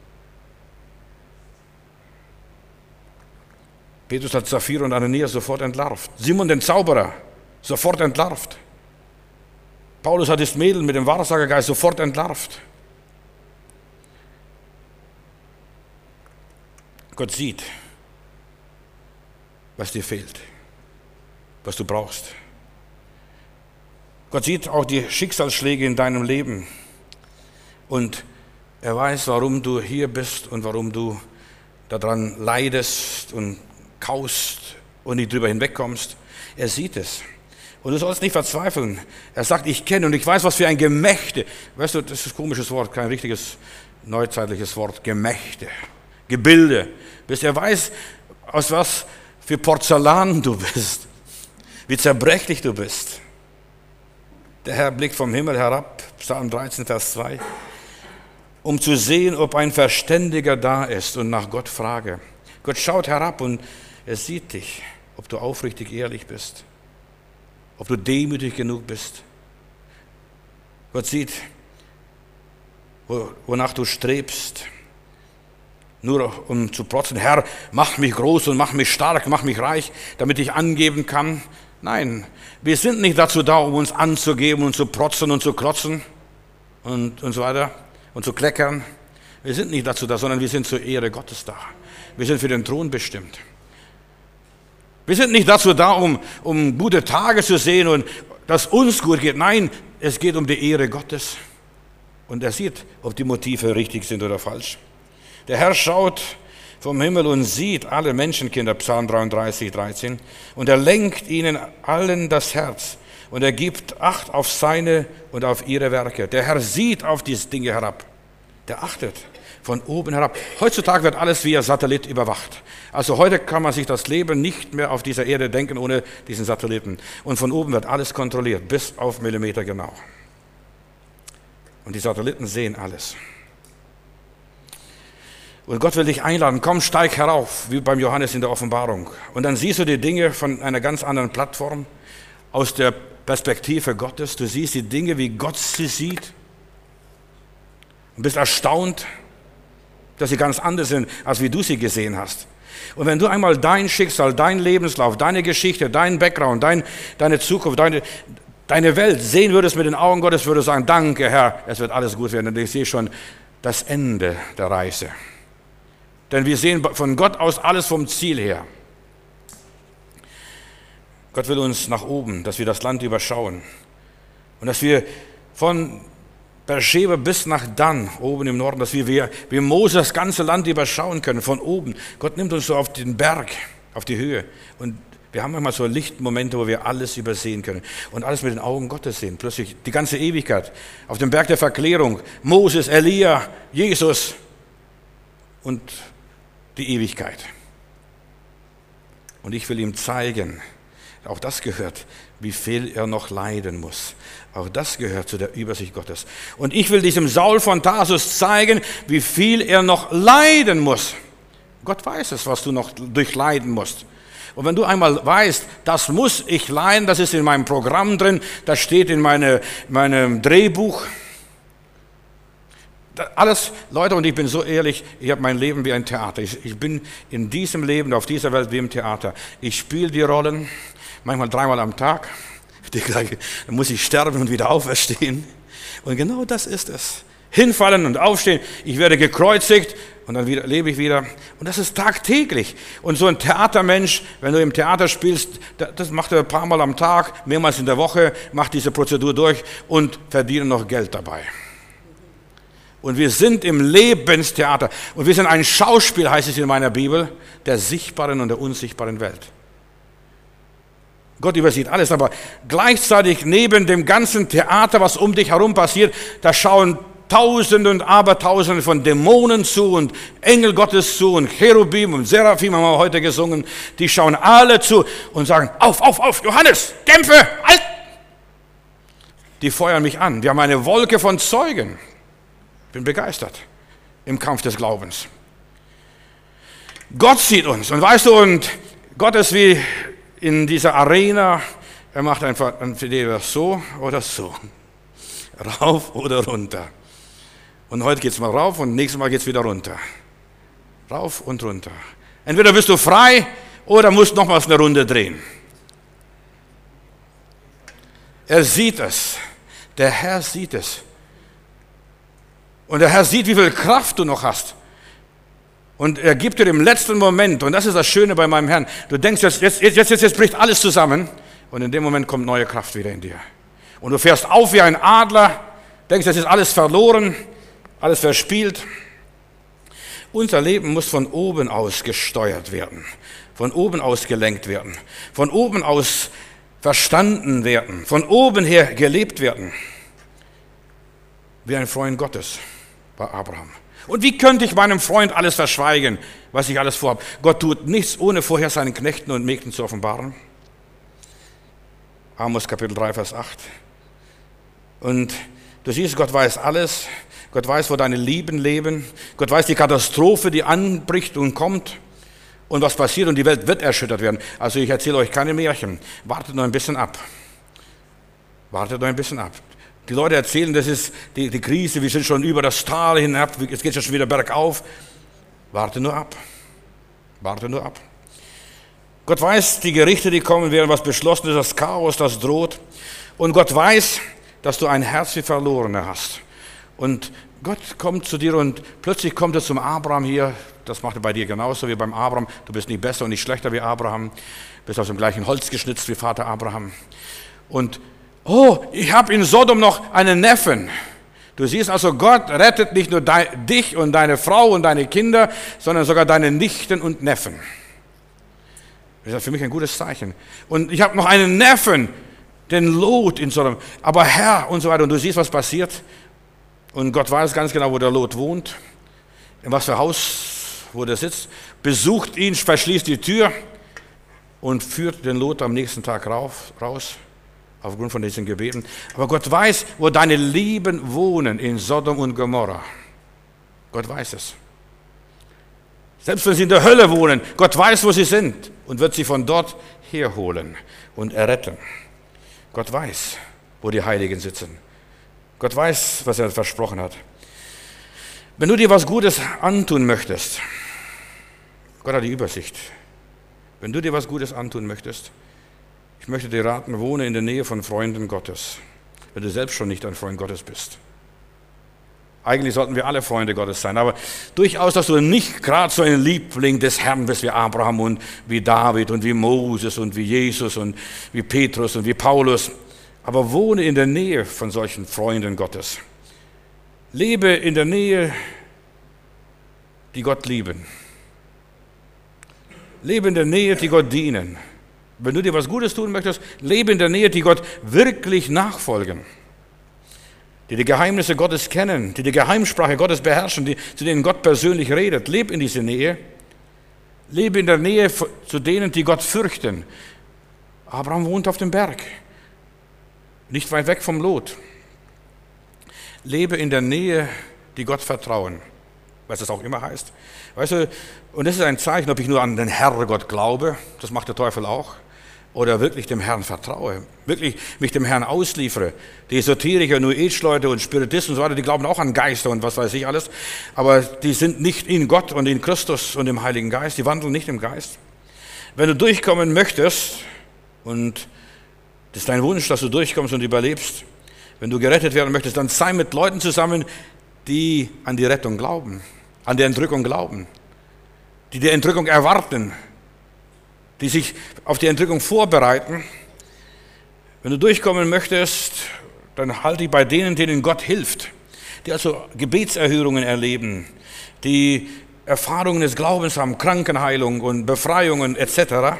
Petrus hat Sapphira und Ananias sofort entlarvt. Simon den Zauberer sofort entlarvt. Paulus hat das Mädel mit dem Wahrsagergeist sofort entlarvt. Gott sieht, was dir fehlt, was du brauchst. Gott sieht auch die Schicksalsschläge in deinem Leben und er weiß, warum du hier bist und warum du daran leidest und kaust und nicht drüber hinwegkommst. Er sieht es. Und du sollst nicht verzweifeln. Er sagt, ich kenne und ich weiß, was für ein Gemächte. Weißt du, das ist ein komisches Wort, kein richtiges neuzeitliches Wort. Gemächte, Gebilde. Bis er weiß, aus was für Porzellan du bist, wie zerbrechlich du bist. Der Herr blickt vom Himmel herab, Psalm dreizehn, Vers zwei, um zu sehen, ob ein Verständiger da ist und nach Gott frage. Gott schaut herab und er sieht dich, ob du aufrichtig ehrlich bist, ob du demütig genug bist. Gott sieht, wonach du strebst, nur um zu protzen. Herr, mach mich groß und mach mich stark, mach mich reich, damit ich angeben kann. Nein, wir sind nicht dazu da, um uns anzugeben und zu protzen und zu klotzen und, und so weiter und zu kleckern. Wir sind nicht dazu da, sondern wir sind zur Ehre Gottes da. Wir sind für den Thron bestimmt. Wir sind nicht dazu da, um, um gute Tage zu sehen und dass uns gut geht. Nein, es geht um die Ehre Gottes. Und er sieht, ob die Motive richtig sind oder falsch. Der Herr schaut vom Himmel und sieht alle Menschenkinder, Psalm dreiunddreißig, dreizehn, und er lenkt ihnen allen das Herz und er gibt Acht auf seine und auf ihre Werke. Der Herr sieht auf diese Dinge herab. Der achtet von oben herab. Heutzutage wird alles via Satellit überwacht. Also heute kann man sich das Leben nicht mehr auf dieser Erde denken ohne diesen Satelliten. Und von oben wird alles kontrolliert, bis auf Millimeter genau. Und die Satelliten sehen alles. Und Gott will dich einladen, komm, steig herauf, wie beim Johannes in der Offenbarung. Und dann siehst du die Dinge von einer ganz anderen Plattform, aus der Perspektive Gottes. Du siehst die Dinge, wie Gott sie sieht. Und bist erstaunt, dass sie ganz anders sind, als wie du sie gesehen hast. Und wenn du einmal dein Schicksal, dein Lebenslauf, deine Geschichte, dein Background, dein, deine Zukunft, deine, deine Welt sehen würdest mit den Augen Gottes, würdest du sagen, danke Herr, es wird alles gut werden. Und ich sehe schon das Ende der Reise. Denn wir sehen von Gott aus alles vom Ziel her. Gott will uns nach oben, dass wir das Land überschauen. Und dass wir von Beersheba bis nach Dan, oben im Norden, dass wir wie, wie Mose das ganze Land überschauen können, von oben. Gott nimmt uns so auf den Berg, auf die Höhe. Und wir haben manchmal so Lichtmomente, wo wir alles übersehen können. Und alles mit den Augen Gottes sehen. Plötzlich die ganze Ewigkeit. Auf dem Berg der Verklärung. Moses, Elia, Jesus und die Ewigkeit. Und ich will ihm zeigen, auch das gehört, wie viel er noch leiden muss. Auch das gehört zu der Übersicht Gottes. Und ich will diesem Saul von Tarsus zeigen, wie viel er noch leiden muss. Gott weiß es, was du noch durchleiden musst. Und wenn du einmal weißt, das muss ich leiden, das ist in meinem Programm drin, das steht in meine, meinem Drehbuch. Alles, Leute, und ich bin so ehrlich, ich habe mein Leben wie ein Theater. Ich, ich bin in diesem Leben, auf dieser Welt wie im Theater. Ich spiele die Rollen, manchmal dreimal am Tag. Dann muss ich sterben und wieder auferstehen. Und genau das ist es. Hinfallen und aufstehen. Ich werde gekreuzigt und dann wieder, lebe ich wieder. Und das ist tagtäglich. Und so ein Theatermensch, wenn du im Theater spielst, das macht er ein paar Mal am Tag, mehrmals in der Woche, macht diese Prozedur durch und verdient noch Geld dabei. Und wir sind im Lebenstheater. Und wir sind ein Schauspiel, heißt es in meiner Bibel, der sichtbaren und der unsichtbaren Welt. Gott übersieht alles, aber gleichzeitig neben dem ganzen Theater, was um dich herum passiert, da schauen Tausende und Abertausende von Dämonen zu und Engel Gottes zu und Cherubim und Seraphim haben wir heute gesungen. Die schauen alle zu und sagen, auf, auf, auf, Johannes, kämpfe, halt! Die feuern mich an. Wir haben eine Wolke von Zeugen. Ich bin begeistert im Kampf des Glaubens. Gott sieht uns und weißt du, und Gott ist wie in dieser Arena, er macht einfach entweder so oder so, rauf oder runter. Und heute geht es mal rauf und nächstes Mal geht es wieder runter. Rauf und runter. Entweder bist du frei oder musst nochmals eine Runde drehen. Er sieht es. Der Herr sieht es. Und der Herr sieht, wie viel Kraft du noch hast. Und er gibt dir im letzten Moment, und das ist das Schöne bei meinem Herrn, du denkst, jetzt, jetzt, jetzt, jetzt, jetzt bricht alles zusammen und in dem Moment kommt neue Kraft wieder in dir. Und du fährst auf wie ein Adler, denkst, jetzt ist alles verloren, alles verspielt. Unser Leben muss von oben aus gesteuert werden, von oben aus gelenkt werden, von oben aus verstanden werden, von oben her gelebt werden. Wie ein Freund Gottes bei Abraham. Und wie könnte ich meinem Freund alles verschweigen, was ich alles vorhabe? Gott tut nichts, ohne vorher seinen Knechten und Mägden zu offenbaren. Amos Kapitel drei, Vers acht. Und du siehst, Gott weiß alles. Gott weiß, wo deine Lieben leben. Gott weiß die Katastrophe, die anbricht und kommt und was passiert und die Welt wird erschüttert werden. Also ich erzähle euch keine Märchen. Wartet noch ein bisschen ab. Wartet noch ein bisschen ab. Die Leute erzählen, das ist die, die Krise, wir sind schon über das Tal hinab, es geht schon wieder bergauf. Warte nur ab. Warte nur ab. Gott weiß, die Gerichte, die kommen werden, was beschlossen ist, das Chaos, das droht. Und Gott weiß, dass du ein Herz wie Verlorener hast. Und Gott kommt zu dir und plötzlich kommt er zum Abraham hier. Das macht er bei dir genauso wie beim Abraham. Du bist nicht besser und nicht schlechter wie Abraham. Du bist aus dem gleichen Holz geschnitzt wie Vater Abraham. Und oh, ich habe in Sodom noch einen Neffen. Du siehst also, Gott rettet nicht nur dein, dich und deine Frau und deine Kinder, sondern sogar deine Nichten und Neffen. Das ist für mich ein gutes Zeichen. Und ich habe noch einen Neffen, den Lot in Sodom. Aber Herr und so weiter. Und du siehst, was passiert. Und Gott weiß ganz genau, wo der Lot wohnt, in was für Haus, wo der sitzt. Besucht ihn, verschließt die Tür und führt den Lot am nächsten Tag rauf, raus. Aufgrund von diesen Gebeten. Aber Gott weiß, wo deine Lieben wohnen, in Sodom und Gomorra. Gott weiß es. Selbst wenn sie in der Hölle wohnen, Gott weiß, wo sie sind und wird sie von dort herholen und erretten. Gott weiß, wo die Heiligen sitzen. Gott weiß, was er versprochen hat. Wenn du dir was Gutes antun möchtest, Gott hat die Übersicht. Wenn du dir was Gutes antun möchtest, ich möchte dir raten, wohne in der Nähe von Freunden Gottes, wenn du selbst schon nicht ein Freund Gottes bist. Eigentlich sollten wir alle Freunde Gottes sein, aber durchaus, dass du nicht gerade so ein Liebling des Herrn bist wie Abraham und wie David und wie Moses und wie Jesus und wie Petrus und wie Paulus, aber wohne in der Nähe von solchen Freunden Gottes. Lebe in der Nähe, die Gott lieben. Lebe in der Nähe, die Gott dienen. Wenn du dir was Gutes tun möchtest, lebe in der Nähe, die Gott wirklich nachfolgen, die die Geheimnisse Gottes kennen, die die Geheimsprache Gottes beherrschen, die, zu denen Gott persönlich redet. Leb in diese Nähe Lebe in der Nähe zu denen, die Gott fürchten. Abraham wohnt auf dem Berg, nicht weit weg vom Lot. Lebe in der Nähe, die Gott vertrauen, was das auch immer heißt. Weißt du, und das ist ein Zeichen, ob ich nur an den Herrgott glaube, das macht der Teufel auch, oder wirklich dem Herrn vertraue, wirklich mich dem Herrn ausliefere. Die Esoteriker, New Age-Leute und Spiritisten und so weiter, die glauben auch an Geister und was weiß ich alles, aber die sind nicht in Gott und in Christus und im Heiligen Geist, die wandeln nicht im Geist. Wenn du durchkommen möchtest, und das ist dein Wunsch, dass du durchkommst und überlebst, wenn du gerettet werden möchtest, dann sei mit Leuten zusammen, die an die Rettung glauben, an die Entrückung glauben, die die Entrückung erwarten, die sich auf die Entrückung vorbereiten. Wenn du durchkommen möchtest, dann halte dich bei denen, denen Gott hilft, die also Gebetserhörungen erleben, die Erfahrungen des Glaubens haben, Krankenheilung und Befreiungen et cetera.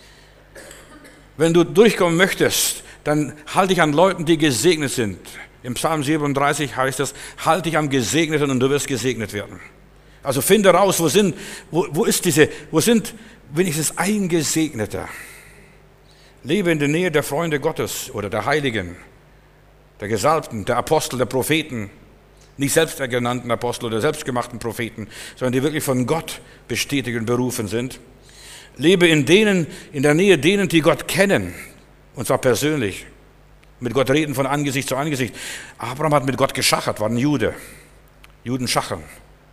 Wenn du durchkommen möchtest, dann halte dich an Leuten, die gesegnet sind. Im Psalm siebenunddreißig heißt es, halte dich am Gesegneten und du wirst gesegnet werden. Also finde raus, wo sind, wo, wo ist diese, wo sind wenigstens ein Gesegneter. Lebe in der Nähe der Freunde Gottes oder der Heiligen, der Gesalbten, der Apostel, der Propheten, nicht selbsternannten Apostel oder selbstgemachten Propheten, sondern die wirklich von Gott bestätigt und berufen sind. Lebe in denen, in der Nähe denen, die Gott kennen, und zwar persönlich. Mit Gott reden von Angesicht zu Angesicht. Abraham hat mit Gott geschachert, war ein Jude. Juden schachern.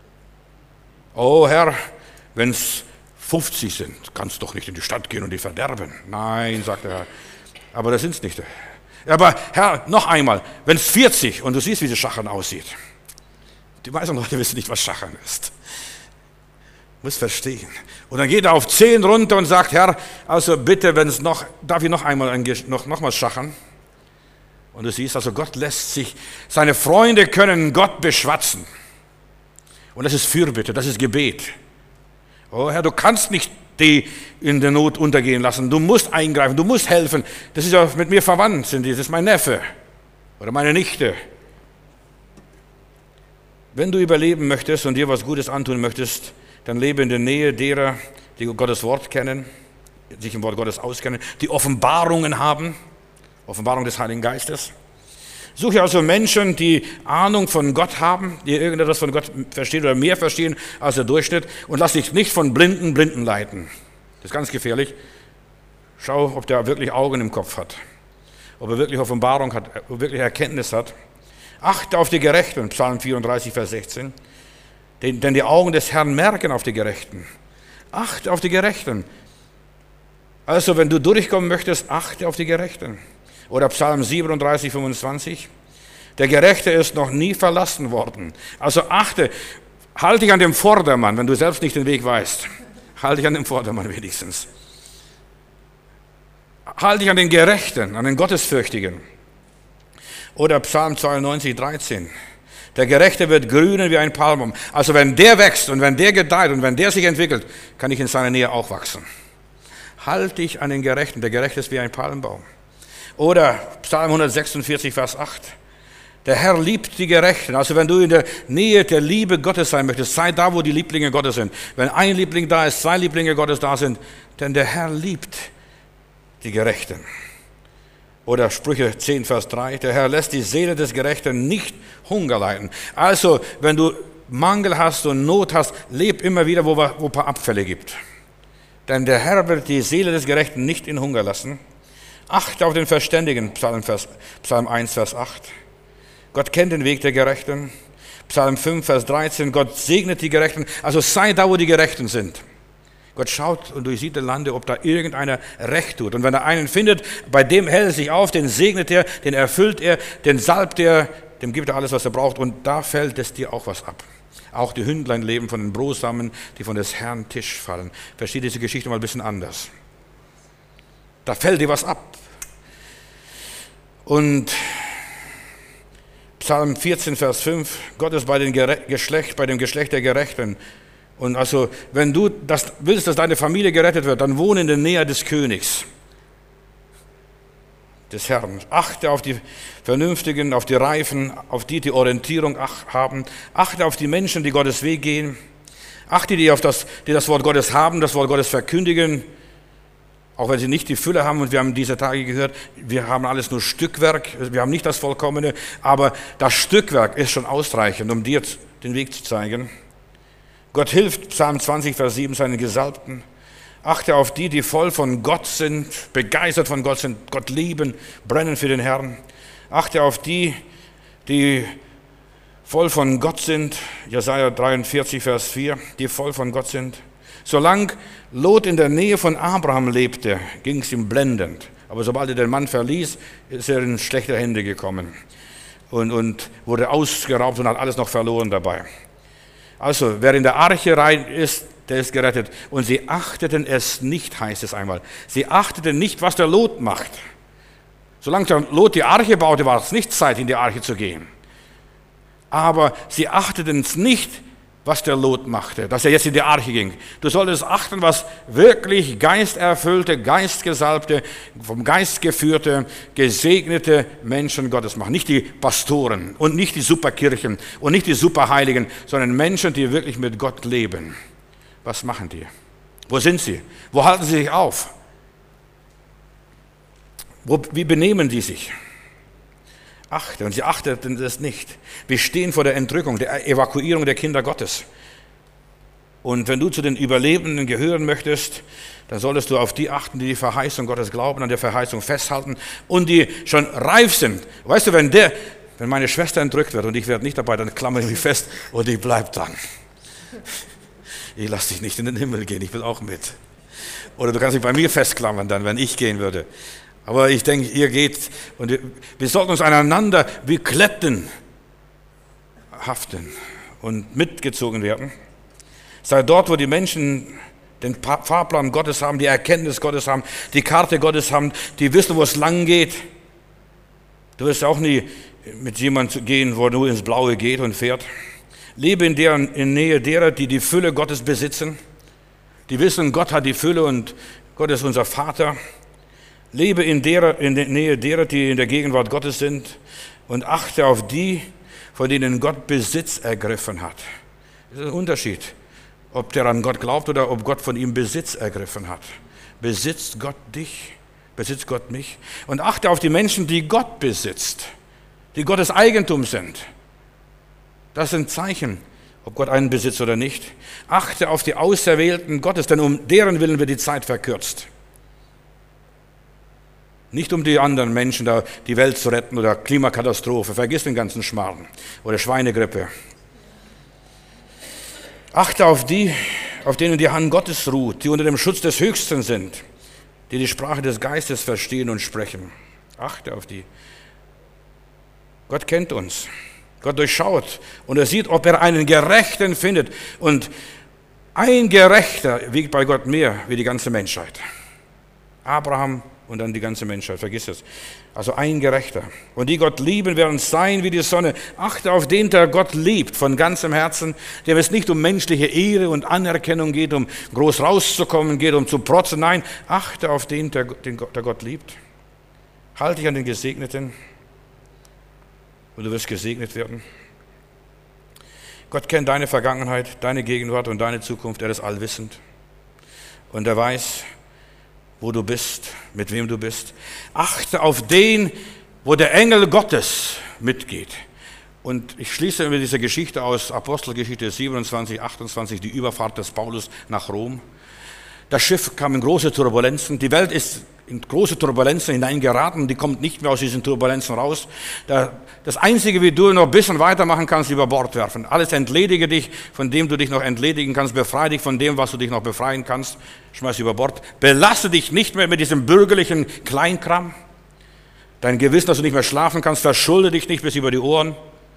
Oh Herr, wenn es fünfzig sind, kannst du doch nicht in die Stadt gehen und die verderben. Nein, sagt der Herr, aber das sind es nicht. Aber Herr, noch einmal, wenn es vierzig und du siehst, wie das Schachern aussieht. Die meisten Leute wissen nicht, was Schachern ist. Muss verstehen. Und dann geht er auf zehn runter und sagt, Herr, also bitte, wenn es noch, darf ich noch einmal ein, noch, noch mal schachern? Und du siehst, also Gott lässt sich, seine Freunde können Gott beschwatzen. Und das ist Fürbitte, das ist Gebet. Oh Herr, du kannst nicht die in der Not untergehen lassen. Du musst eingreifen, du musst helfen. Das ist ja mit mir verwandt, sind die. Das ist mein Neffe oder meine Nichte. Wenn du überleben möchtest und dir was Gutes antun möchtest, dann lebe in der Nähe derer, die Gottes Wort kennen, sich im Wort Gottes auskennen, die Offenbarungen haben, Offenbarung des Heiligen Geistes. Suche also Menschen, die Ahnung von Gott haben, die irgendetwas von Gott verstehen oder mehr verstehen als der Durchschnitt, und lass dich nicht von Blinden Blinden leiten. Das ist ganz gefährlich. Schau, ob der wirklich Augen im Kopf hat, ob er wirklich Offenbarung hat, ob er wirklich Erkenntnis hat. Achte auf die Gerechten, Psalm vierunddreißig, Vers sechzehn. Denn die Augen des Herrn merken auf die Gerechten. Achte auf die Gerechten. Also, wenn du durchkommen möchtest, achte auf die Gerechten. Oder Psalm siebenunddreißig, fünfundzwanzig. Der Gerechte ist noch nie verlassen worden. Also achte, halte dich an dem Vordermann, wenn du selbst nicht den Weg weißt. Halte dich an dem Vordermann wenigstens. Halte dich an den Gerechten, an den Gottesfürchtigen. Oder Psalm zweiundneunzig, dreizehn. Der Gerechte wird grünen wie ein Palmbaum. Also wenn der wächst und wenn der gedeiht und wenn der sich entwickelt, kann ich in seiner Nähe auch wachsen. Halte dich an den Gerechten. Der Gerechte ist wie ein Palmbaum. Oder Psalm hundertsechsundvierzig, Vers acht. Der Herr liebt die Gerechten. Also wenn du in der Nähe der Liebe Gottes sein möchtest, sei da, wo die Lieblinge Gottes sind. Wenn ein Liebling da ist, zwei Lieblinge Gottes da sind, denn der Herr liebt die Gerechten. Oder Sprüche zehn, Vers drei. Der Herr lässt die Seele des Gerechten nicht Hunger leiden. Also, wenn du Mangel hast und Not hast, leb immer wieder, wo es ein paar Abfälle gibt. Denn der Herr wird die Seele des Gerechten nicht in Hunger lassen. Achte auf den Verständigen, Psalm, Vers, Psalm eins, Vers acht. Gott kennt den Weg der Gerechten. Psalm fünf, Vers dreizehn. Gott segnet die Gerechten. Also sei da, wo die Gerechten sind. Gott schaut und durchsieht die Lande, ob da irgendeiner recht tut. Und wenn er einen findet, bei dem hält er sich auf, den segnet er, den erfüllt er, den salbt er, dem gibt er alles, was er braucht. Und da fällt es dir auch was ab. Auch die Hündlein leben von den Brosamen, die von des Herrn Tisch fallen. Versteht diese Geschichte mal ein bisschen anders. Da fällt dir was ab. Und Psalm vierzehn, Vers fünf, Gott ist bei, den Geschlecht, bei dem Geschlecht der Gerechten. Und also, wenn du das willst, dass deine Familie gerettet wird, dann wohne in der Nähe des Königs, des Herrn. Achte auf die Vernünftigen, auf die Reifen, auf die, die Orientierung haben. Achte auf die Menschen, die Gottes Weg gehen. Ach, die, die, auf das, die das Wort Gottes haben, das Wort Gottes verkündigen, auch wenn sie nicht die Fülle haben, und wir haben diese Tage gehört, wir haben alles nur Stückwerk, wir haben nicht das Vollkommene, aber das Stückwerk ist schon ausreichend, um dir den Weg zu zeigen. Gott hilft, Psalm zwanzig, Vers sieben, seinen Gesalbten. Achte auf die, die voll von Gott sind, begeistert von Gott sind, Gott lieben, brennen für den Herrn. Achte auf die, die voll von Gott sind, Jesaja dreiundvierzig, Vers vier, die voll von Gott sind. Solange Lot in der Nähe von Abraham lebte, ging es ihm blendend. Aber sobald er den Mann verließ, ist er in schlechte Hände gekommen und, und wurde ausgeraubt und hat alles noch verloren dabei. Also, wer in der Arche rein ist, der ist gerettet. Und sie achteten es nicht, heißt es einmal. Sie achteten nicht, was der Lot macht. Solange der Lot die Arche baute, war es nicht Zeit, in die Arche zu gehen. Aber sie achteten es nicht, was der Lot machte, dass er jetzt in die Arche ging. Du solltest achten, was wirklich geisterfüllte, geistgesalbte, vom Geist geführte, gesegnete Menschen Gottes machen. Nicht die Pastoren und nicht die Superkirchen und nicht die Superheiligen, sondern Menschen, die wirklich mit Gott leben. Was machen die? Wo sind sie? Wo halten sie sich auf? Wo, wie benehmen die sich? Achte, und sie achteten das nicht. Wir stehen vor der Entrückung, der Evakuierung der Kinder Gottes. Und wenn du zu den Überlebenden gehören möchtest, dann solltest du auf die achten, die die Verheißung Gottes glauben, an der Verheißung festhalten und die schon reif sind. Weißt du, wenn der, wenn meine Schwester entrückt wird und ich werde nicht dabei, dann klammere ich mich fest und ich bleibe dran. Ich lasse dich nicht in den Himmel gehen, ich will auch mit. Oder du kannst dich bei mir festklammern dann, wenn ich gehen würde. Aber ich denke, ihr geht, und wir, wir sollten uns aneinander wie Kletten haften und mitgezogen werden. Sei dort, wo die Menschen den Fahrplan Gottes haben, die Erkenntnis Gottes haben, die Karte Gottes haben, die wissen, wo es lang geht. Du wirst auch nie mit jemandem gehen, wo nur ins Blaue geht und fährt. Lebe in der in Nähe derer, die die Fülle Gottes besitzen. Die wissen, Gott hat die Fülle und Gott ist unser Vater. Lebe in, derer, in der Nähe derer, die in der Gegenwart Gottes sind, und achte auf die, von denen Gott Besitz ergriffen hat. Das ist ein Unterschied, ob der an Gott glaubt oder ob Gott von ihm Besitz ergriffen hat. Besitzt Gott dich? Besitzt Gott mich? Und achte auf die Menschen, die Gott besitzt, die Gottes Eigentum sind. Das sind Zeichen, ob Gott einen besitzt oder nicht. Achte auf die Auserwählten Gottes, denn um deren Willen wird die Zeit verkürzt. Nicht um die anderen Menschen, da die Welt zu retten oder Klimakatastrophe. Vergiss den ganzen Schmarrn. Oder Schweinegrippe. Achte auf die, auf denen die Hand Gottes ruht, die unter dem Schutz des Höchsten sind, die die Sprache des Geistes verstehen und sprechen. Achte auf die. Gott kennt uns. Gott durchschaut und er sieht, ob er einen Gerechten findet. Und ein Gerechter wiegt bei Gott mehr wie die ganze Menschheit. Abraham und dann die ganze Menschheit, vergiss es. Also ein Gerechter. Und die Gott lieben, werden sein wie die Sonne. Achte auf den, der Gott liebt, von ganzem Herzen, dem es nicht um menschliche Ehre und Anerkennung geht, um groß rauszukommen geht, um zu protzen. Nein, achte auf den, der, den Gott, der Gott liebt. Halte dich an den Gesegneten und du wirst gesegnet werden. Gott kennt deine Vergangenheit, deine Gegenwart und deine Zukunft. Er ist allwissend. Und er weiß, wo du bist, mit wem du bist. Achte auf den, wo der Engel Gottes mitgeht. Und ich schließe mit dieser Geschichte aus Apostelgeschichte siebenundzwanzig, achtundzwanzig, die Überfahrt des Paulus nach Rom. Das Schiff kam in große Turbulenzen. Die Welt ist in große Turbulenzen hineingeraten. Die kommt nicht mehr aus diesen Turbulenzen raus. Das Einzige, wie du noch ein bisschen weitermachen kannst, über Bord werfen. Alles entledige dich, von dem du dich noch entledigen kannst. Befreie dich von dem, was du dich noch befreien kannst. Schmeiß über Bord. Belasse dich nicht mehr mit diesem bürgerlichen Kleinkram. Dein Gewissen, dass du nicht mehr schlafen kannst, verschulde dich nicht bis über die Ohren.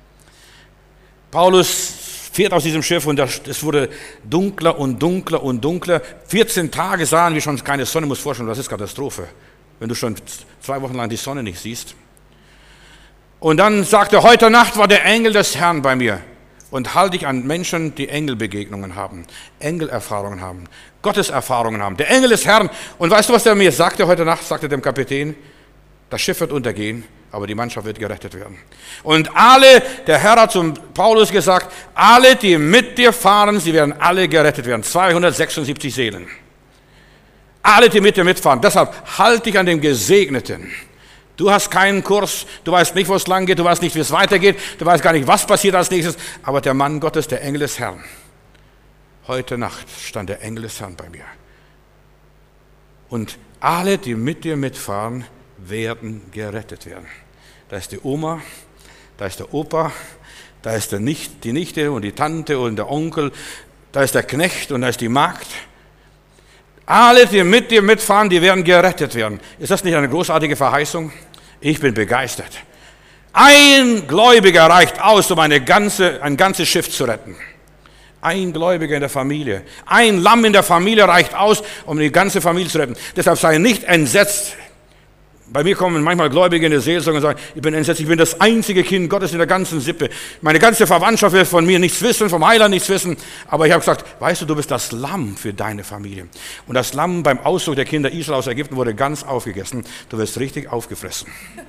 Paulus fährt aus diesem Schiff und es wurde dunkler und dunkler und dunkler. vierzehn Tage sahen wir schon keine Sonne, muss vorstellen, das ist Katastrophe, wenn du schon zwei Wochen lang die Sonne nicht siehst. Und dann sagte er, heute Nacht war der Engel des Herrn bei mir. Und halte dich an Menschen, die Engelbegegnungen haben, Engelerfahrungen haben, Gotteserfahrungen haben. Der Engel des Herrn. Und weißt du, was er mir sagte heute Nacht, sagte dem Kapitän? Das Schiff wird untergehen, aber die Mannschaft wird gerettet werden. Und alle, der Herr hat zum Paulus gesagt, alle, die mit dir fahren, sie werden alle gerettet werden. zweihundertsechsundsiebzig Seelen. Alle, die mit dir mitfahren. Deshalb halte dich an dem Gesegneten. Du hast keinen Kurs, du weißt nicht, wo es lang geht, du weißt nicht, wie es weitergeht, du weißt gar nicht, was passiert als nächstes. Aber der Mann Gottes, der Engel des Herrn, heute Nacht stand der Engel des Herrn bei mir. Und alle, die mit dir mitfahren, werden gerettet werden. Da ist die Oma, da ist der Opa, da ist der Nicht, die Nichte und die Tante und der Onkel, da ist der Knecht und da ist die Magd. Alle, die mit dir mitfahren, die werden gerettet werden. Ist das nicht eine großartige Verheißung? Ich bin begeistert. Ein Gläubiger reicht aus, um eine ganze, ein ganzes Schiff zu retten. Ein Gläubiger in der Familie. Ein Lamm in der Familie reicht aus, um die ganze Familie zu retten. Deshalb sei nicht entsetzt. Bei mir kommen manchmal Gläubige in die Seelsorge und sagen, ich bin entsetzt, ich bin das einzige Kind Gottes in der ganzen Sippe. Meine ganze Verwandtschaft will von mir nichts wissen, vom Heiland nichts wissen. Aber ich habe gesagt, weißt du, du bist das Lamm für deine Familie. Und das Lamm beim Auszug der Kinder Israel aus Ägypten wurde ganz aufgegessen. Du wirst richtig aufgefressen.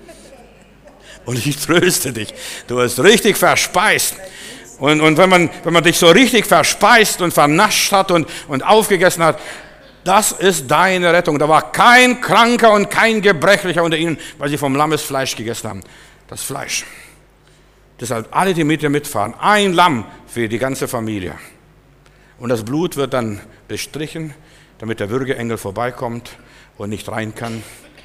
Und ich tröste dich, du wirst richtig verspeist. Und, und wenn, man, wenn man dich so richtig verspeist und vernascht hat und, und aufgegessen hat, das ist deine Rettung. Da war kein Kranker und kein Gebrechlicher unter ihnen, weil sie vom Lammesfleisch gegessen haben. Das Fleisch. Deshalb alle, die mit dir mitfahren, ein Lamm für die ganze Familie. Und das Blut wird dann bestrichen, damit der Würgeengel vorbeikommt und nicht rein kann.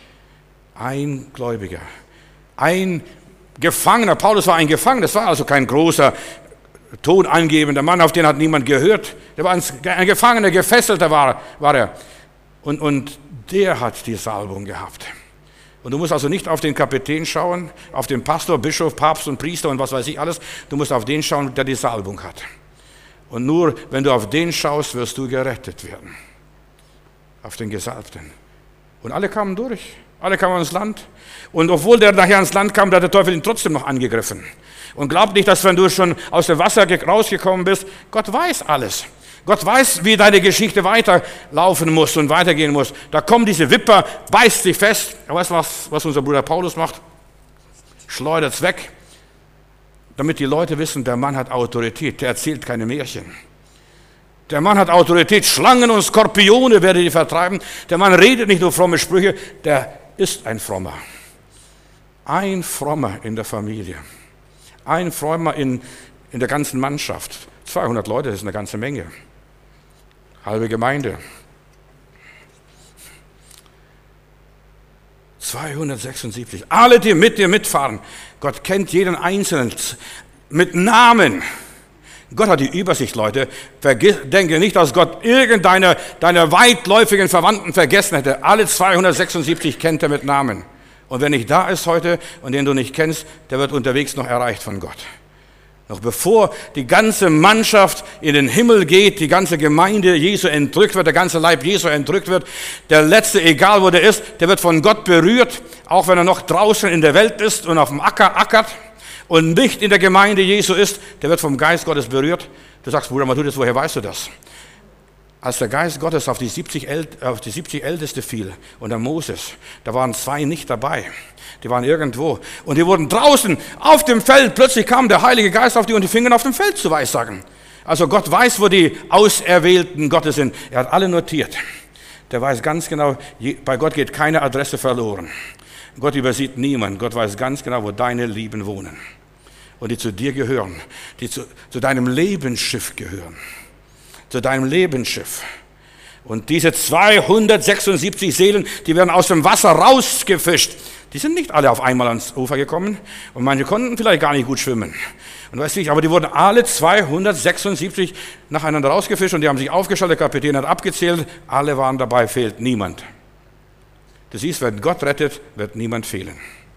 Ein Gläubiger, ein Gefangener. Paulus war ein Gefangener, das war also kein großer, tonangebender Mann, auf den hat niemand gehört. Der war ein, ein Gefangener, Gefesselter war, war er. Und, und der hat die Salbung gehabt. Und du musst also nicht auf den Kapitän schauen, auf den Pastor, Bischof, Papst und Priester und was weiß ich alles. Du musst auf den schauen, der die Salbung hat. Und nur wenn du auf den schaust, wirst du gerettet werden. Auf den Gesalbten. Und alle kamen durch. Alle kamen ins Land. Und obwohl der nachher ins Land kam, hat der Teufel ihn trotzdem noch angegriffen. Und glaub nicht, dass wenn du schon aus dem Wasser rausgekommen bist, Gott weiß alles. Gott weiß, wie deine Geschichte weiterlaufen muss und weitergehen muss. Da kommt diese Wipper, beißt sich fest. Weißt du, was, was unser Bruder Paulus macht? Schleudert es weg, damit die Leute wissen, der Mann hat Autorität, der erzählt keine Märchen. Der Mann hat Autorität, Schlangen und Skorpione werde die vertreiben. Der Mann redet nicht nur fromme Sprüche, der ist ein Frommer. Ein Frommer in der Familie. Ein Frommer in, in der ganzen Mannschaft. zweihundert Leute, das ist eine ganze Menge. Halbe Gemeinde. zweihundertsechsundsiebzig. Alle, die mit dir mitfahren. Gott kennt jeden Einzelnen mit Namen. Gott hat die Übersicht, Leute. Vergiss, denke nicht, dass Gott irgendeine deine weitläufigen Verwandten vergessen hätte. Alle zweihundertsechsundsiebzig kennt er mit Namen. Und wer nicht da ist heute und den du nicht kennst, der wird unterwegs noch erreicht von Gott. Noch bevor die ganze Mannschaft in den Himmel geht, die ganze Gemeinde Jesu entrückt wird, der ganze Leib Jesu entrückt wird, der Letzte, egal wo der ist, der wird von Gott berührt, auch wenn er noch draußen in der Welt ist und auf dem Acker ackert und nicht in der Gemeinde Jesu ist, der wird vom Geist Gottes berührt. Du sagst, Bruder Matthäus, woher weißt du das? Als der Geist Gottes auf die siebzig, auf die siebzig Älteste fiel und der Moses, da waren zwei nicht dabei. Die waren irgendwo. Und die wurden draußen auf dem Feld. Plötzlich kam der Heilige Geist auf die und die fingen auf dem Feld zu weissagen. Also Gott weiß, wo die Auserwählten Gottes sind. Er hat alle notiert. Der weiß ganz genau, bei Gott geht keine Adresse verloren. Gott übersieht niemand. Gott weiß ganz genau, wo deine Lieben wohnen. Und die zu dir gehören. Die zu, zu deinem Lebensschiff gehören. Zu deinem Lebensschiff. Und diese zweihundertsechsundsiebzig Seelen, die werden aus dem Wasser rausgefischt. Die sind nicht alle auf einmal ans Ufer gekommen und manche konnten vielleicht gar nicht gut schwimmen. Und weiß nicht, aber die wurden alle zweihundertsechsundsiebzig nacheinander rausgefischt und die haben sich aufgeschaltet, der Kapitän hat abgezählt, alle waren dabei, fehlt niemand. Du siehst, wenn Gott rettet, wird niemand fehlen.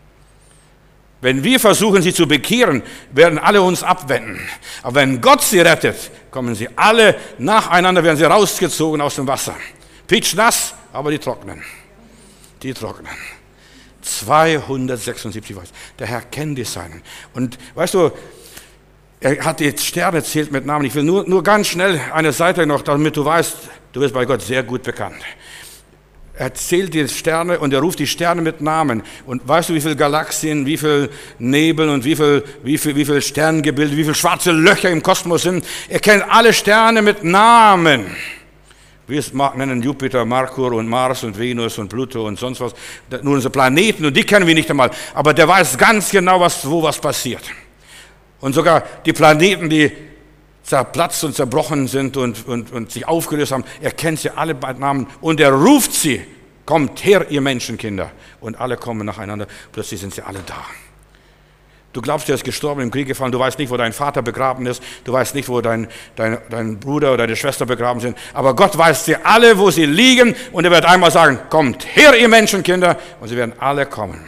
Wenn wir versuchen, sie zu bekehren, werden alle uns abwenden. Aber wenn Gott sie rettet, kommen sie alle nacheinander, werden sie rausgezogen aus dem Wasser. Pitschnass, aber die trocknen. Die trocknen. zweihundertsechsundsiebzig. Der Herr kennt die Seinen. Und weißt du, er hat die Sterne zählt mit Namen. Ich will nur, nur ganz schnell eine Seite noch, damit du weißt, du bist bei Gott sehr gut bekannt. Er zählt die Sterne und er ruft die Sterne mit Namen. Und weißt du, wie viele Galaxien, wie viel Nebel und wie viel, wie viel, wie viel Sterngebilde, wie viele schwarze Löcher im Kosmos sind? Er kennt alle Sterne mit Namen. Wir es nennen Jupiter, Merkur und Mars und Venus und Pluto und sonst was. Nur unsere Planeten, und die kennen wir nicht einmal. Aber der weiß ganz genau, was, wo was passiert. Und sogar die Planeten, die zerplatzt und zerbrochen sind und, und, und sich aufgelöst haben, er kennt sie alle bei Namen und er ruft sie, kommt her, ihr Menschenkinder. Und alle kommen nacheinander, plötzlich sind sie alle da. Du glaubst, er ist gestorben, im Krieg gefallen, du weißt nicht, wo dein Vater begraben ist, du weißt nicht, wo dein, dein, dein Bruder oder deine Schwester begraben sind, aber Gott weiß sie alle, wo sie liegen, und er wird einmal sagen, kommt her, ihr Menschenkinder, und sie werden alle kommen.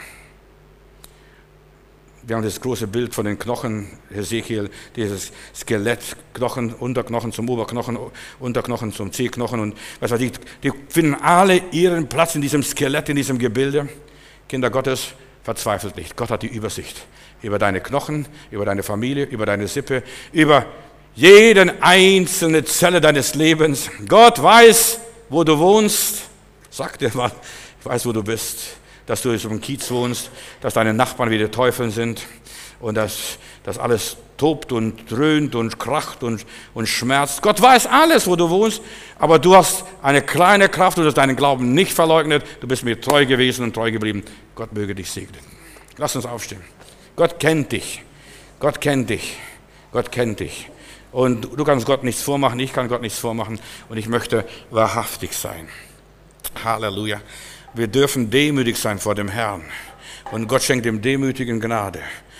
Wir haben das große Bild von den Knochen, Hesekiel, dieses Skelett, Knochen, Unterknochen zum Oberknochen, Unterknochen zum Zehknochen und was weiß ich. Die finden alle ihren Platz in diesem Skelett, in diesem Gebilde. Kinder Gottes, verzweifelt nicht. Gott hat die Übersicht über deine Knochen, über deine Familie, über deine Sippe, über jeden einzelne Zelle deines Lebens. Gott weiß, wo du wohnst. Sag dir mal, ich weiß, wo du bist. Dass du in so einem Kiez wohnst, dass deine Nachbarn wie die Teufel sind und dass, dass alles tobt und dröhnt und kracht und, und schmerzt. Gott weiß alles, wo du wohnst, aber du hast eine kleine Kraft, du hast deinen Glauben nicht verleugnet, du bist mir treu gewesen und treu geblieben. Gott möge dich segnen. Lass uns aufstehen. Gott kennt dich. Gott kennt dich. Gott kennt dich. Und du kannst Gott nichts vormachen, ich kann Gott nichts vormachen und ich möchte wahrhaftig sein. Halleluja. Wir dürfen demütig sein vor dem Herrn. Und Gott schenkt dem Demütigen Gnade.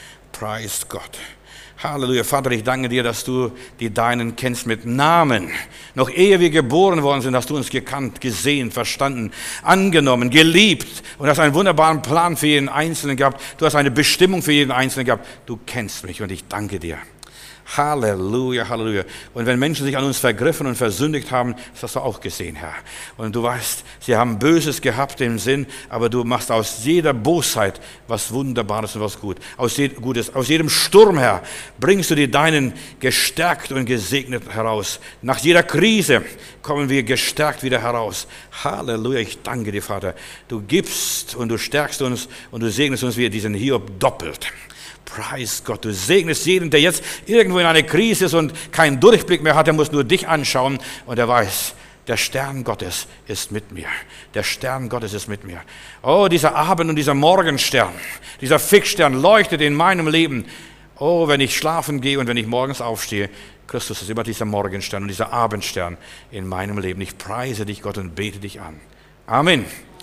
Preis Gott. Halleluja. Vater, ich danke dir, dass du die Deinen kennst mit Namen. Noch ehe wir geboren worden sind, hast du uns gekannt, gesehen, verstanden, angenommen, geliebt. Und hast einen wunderbaren Plan für jeden Einzelnen gehabt. Du hast eine Bestimmung für jeden Einzelnen gehabt. Du kennst mich und ich danke dir. Halleluja, Halleluja. Und wenn Menschen sich an uns vergriffen und versündigt haben, das hast du auch gesehen, Herr. Und du weißt, sie haben Böses gehabt im Sinn, aber du machst aus jeder Bosheit was Wunderbares und was gut. Aus, je, Gutes. Aus jedem Sturm, Herr, bringst du die Deinen gestärkt und gesegnet heraus. Nach jeder Krise kommen wir gestärkt wieder heraus. Halleluja, ich danke dir, Vater. Du gibst und du stärkst uns und du segnest uns wie diesen Hiob doppelt. Preis Gott, du segnest jeden, der jetzt irgendwo in einer Krise ist und keinen Durchblick mehr hat, der muss nur dich anschauen und er weiß, der Stern Gottes ist mit mir. Der Stern Gottes ist mit mir. Oh, dieser Abend- und dieser Morgenstern, dieser Fixstern leuchtet in meinem Leben. Oh, wenn ich schlafen gehe und wenn ich morgens aufstehe, Christus ist immer dieser Morgenstern und dieser Abendstern in meinem Leben. Ich preise dich, Gott, und bete dich an. Amen.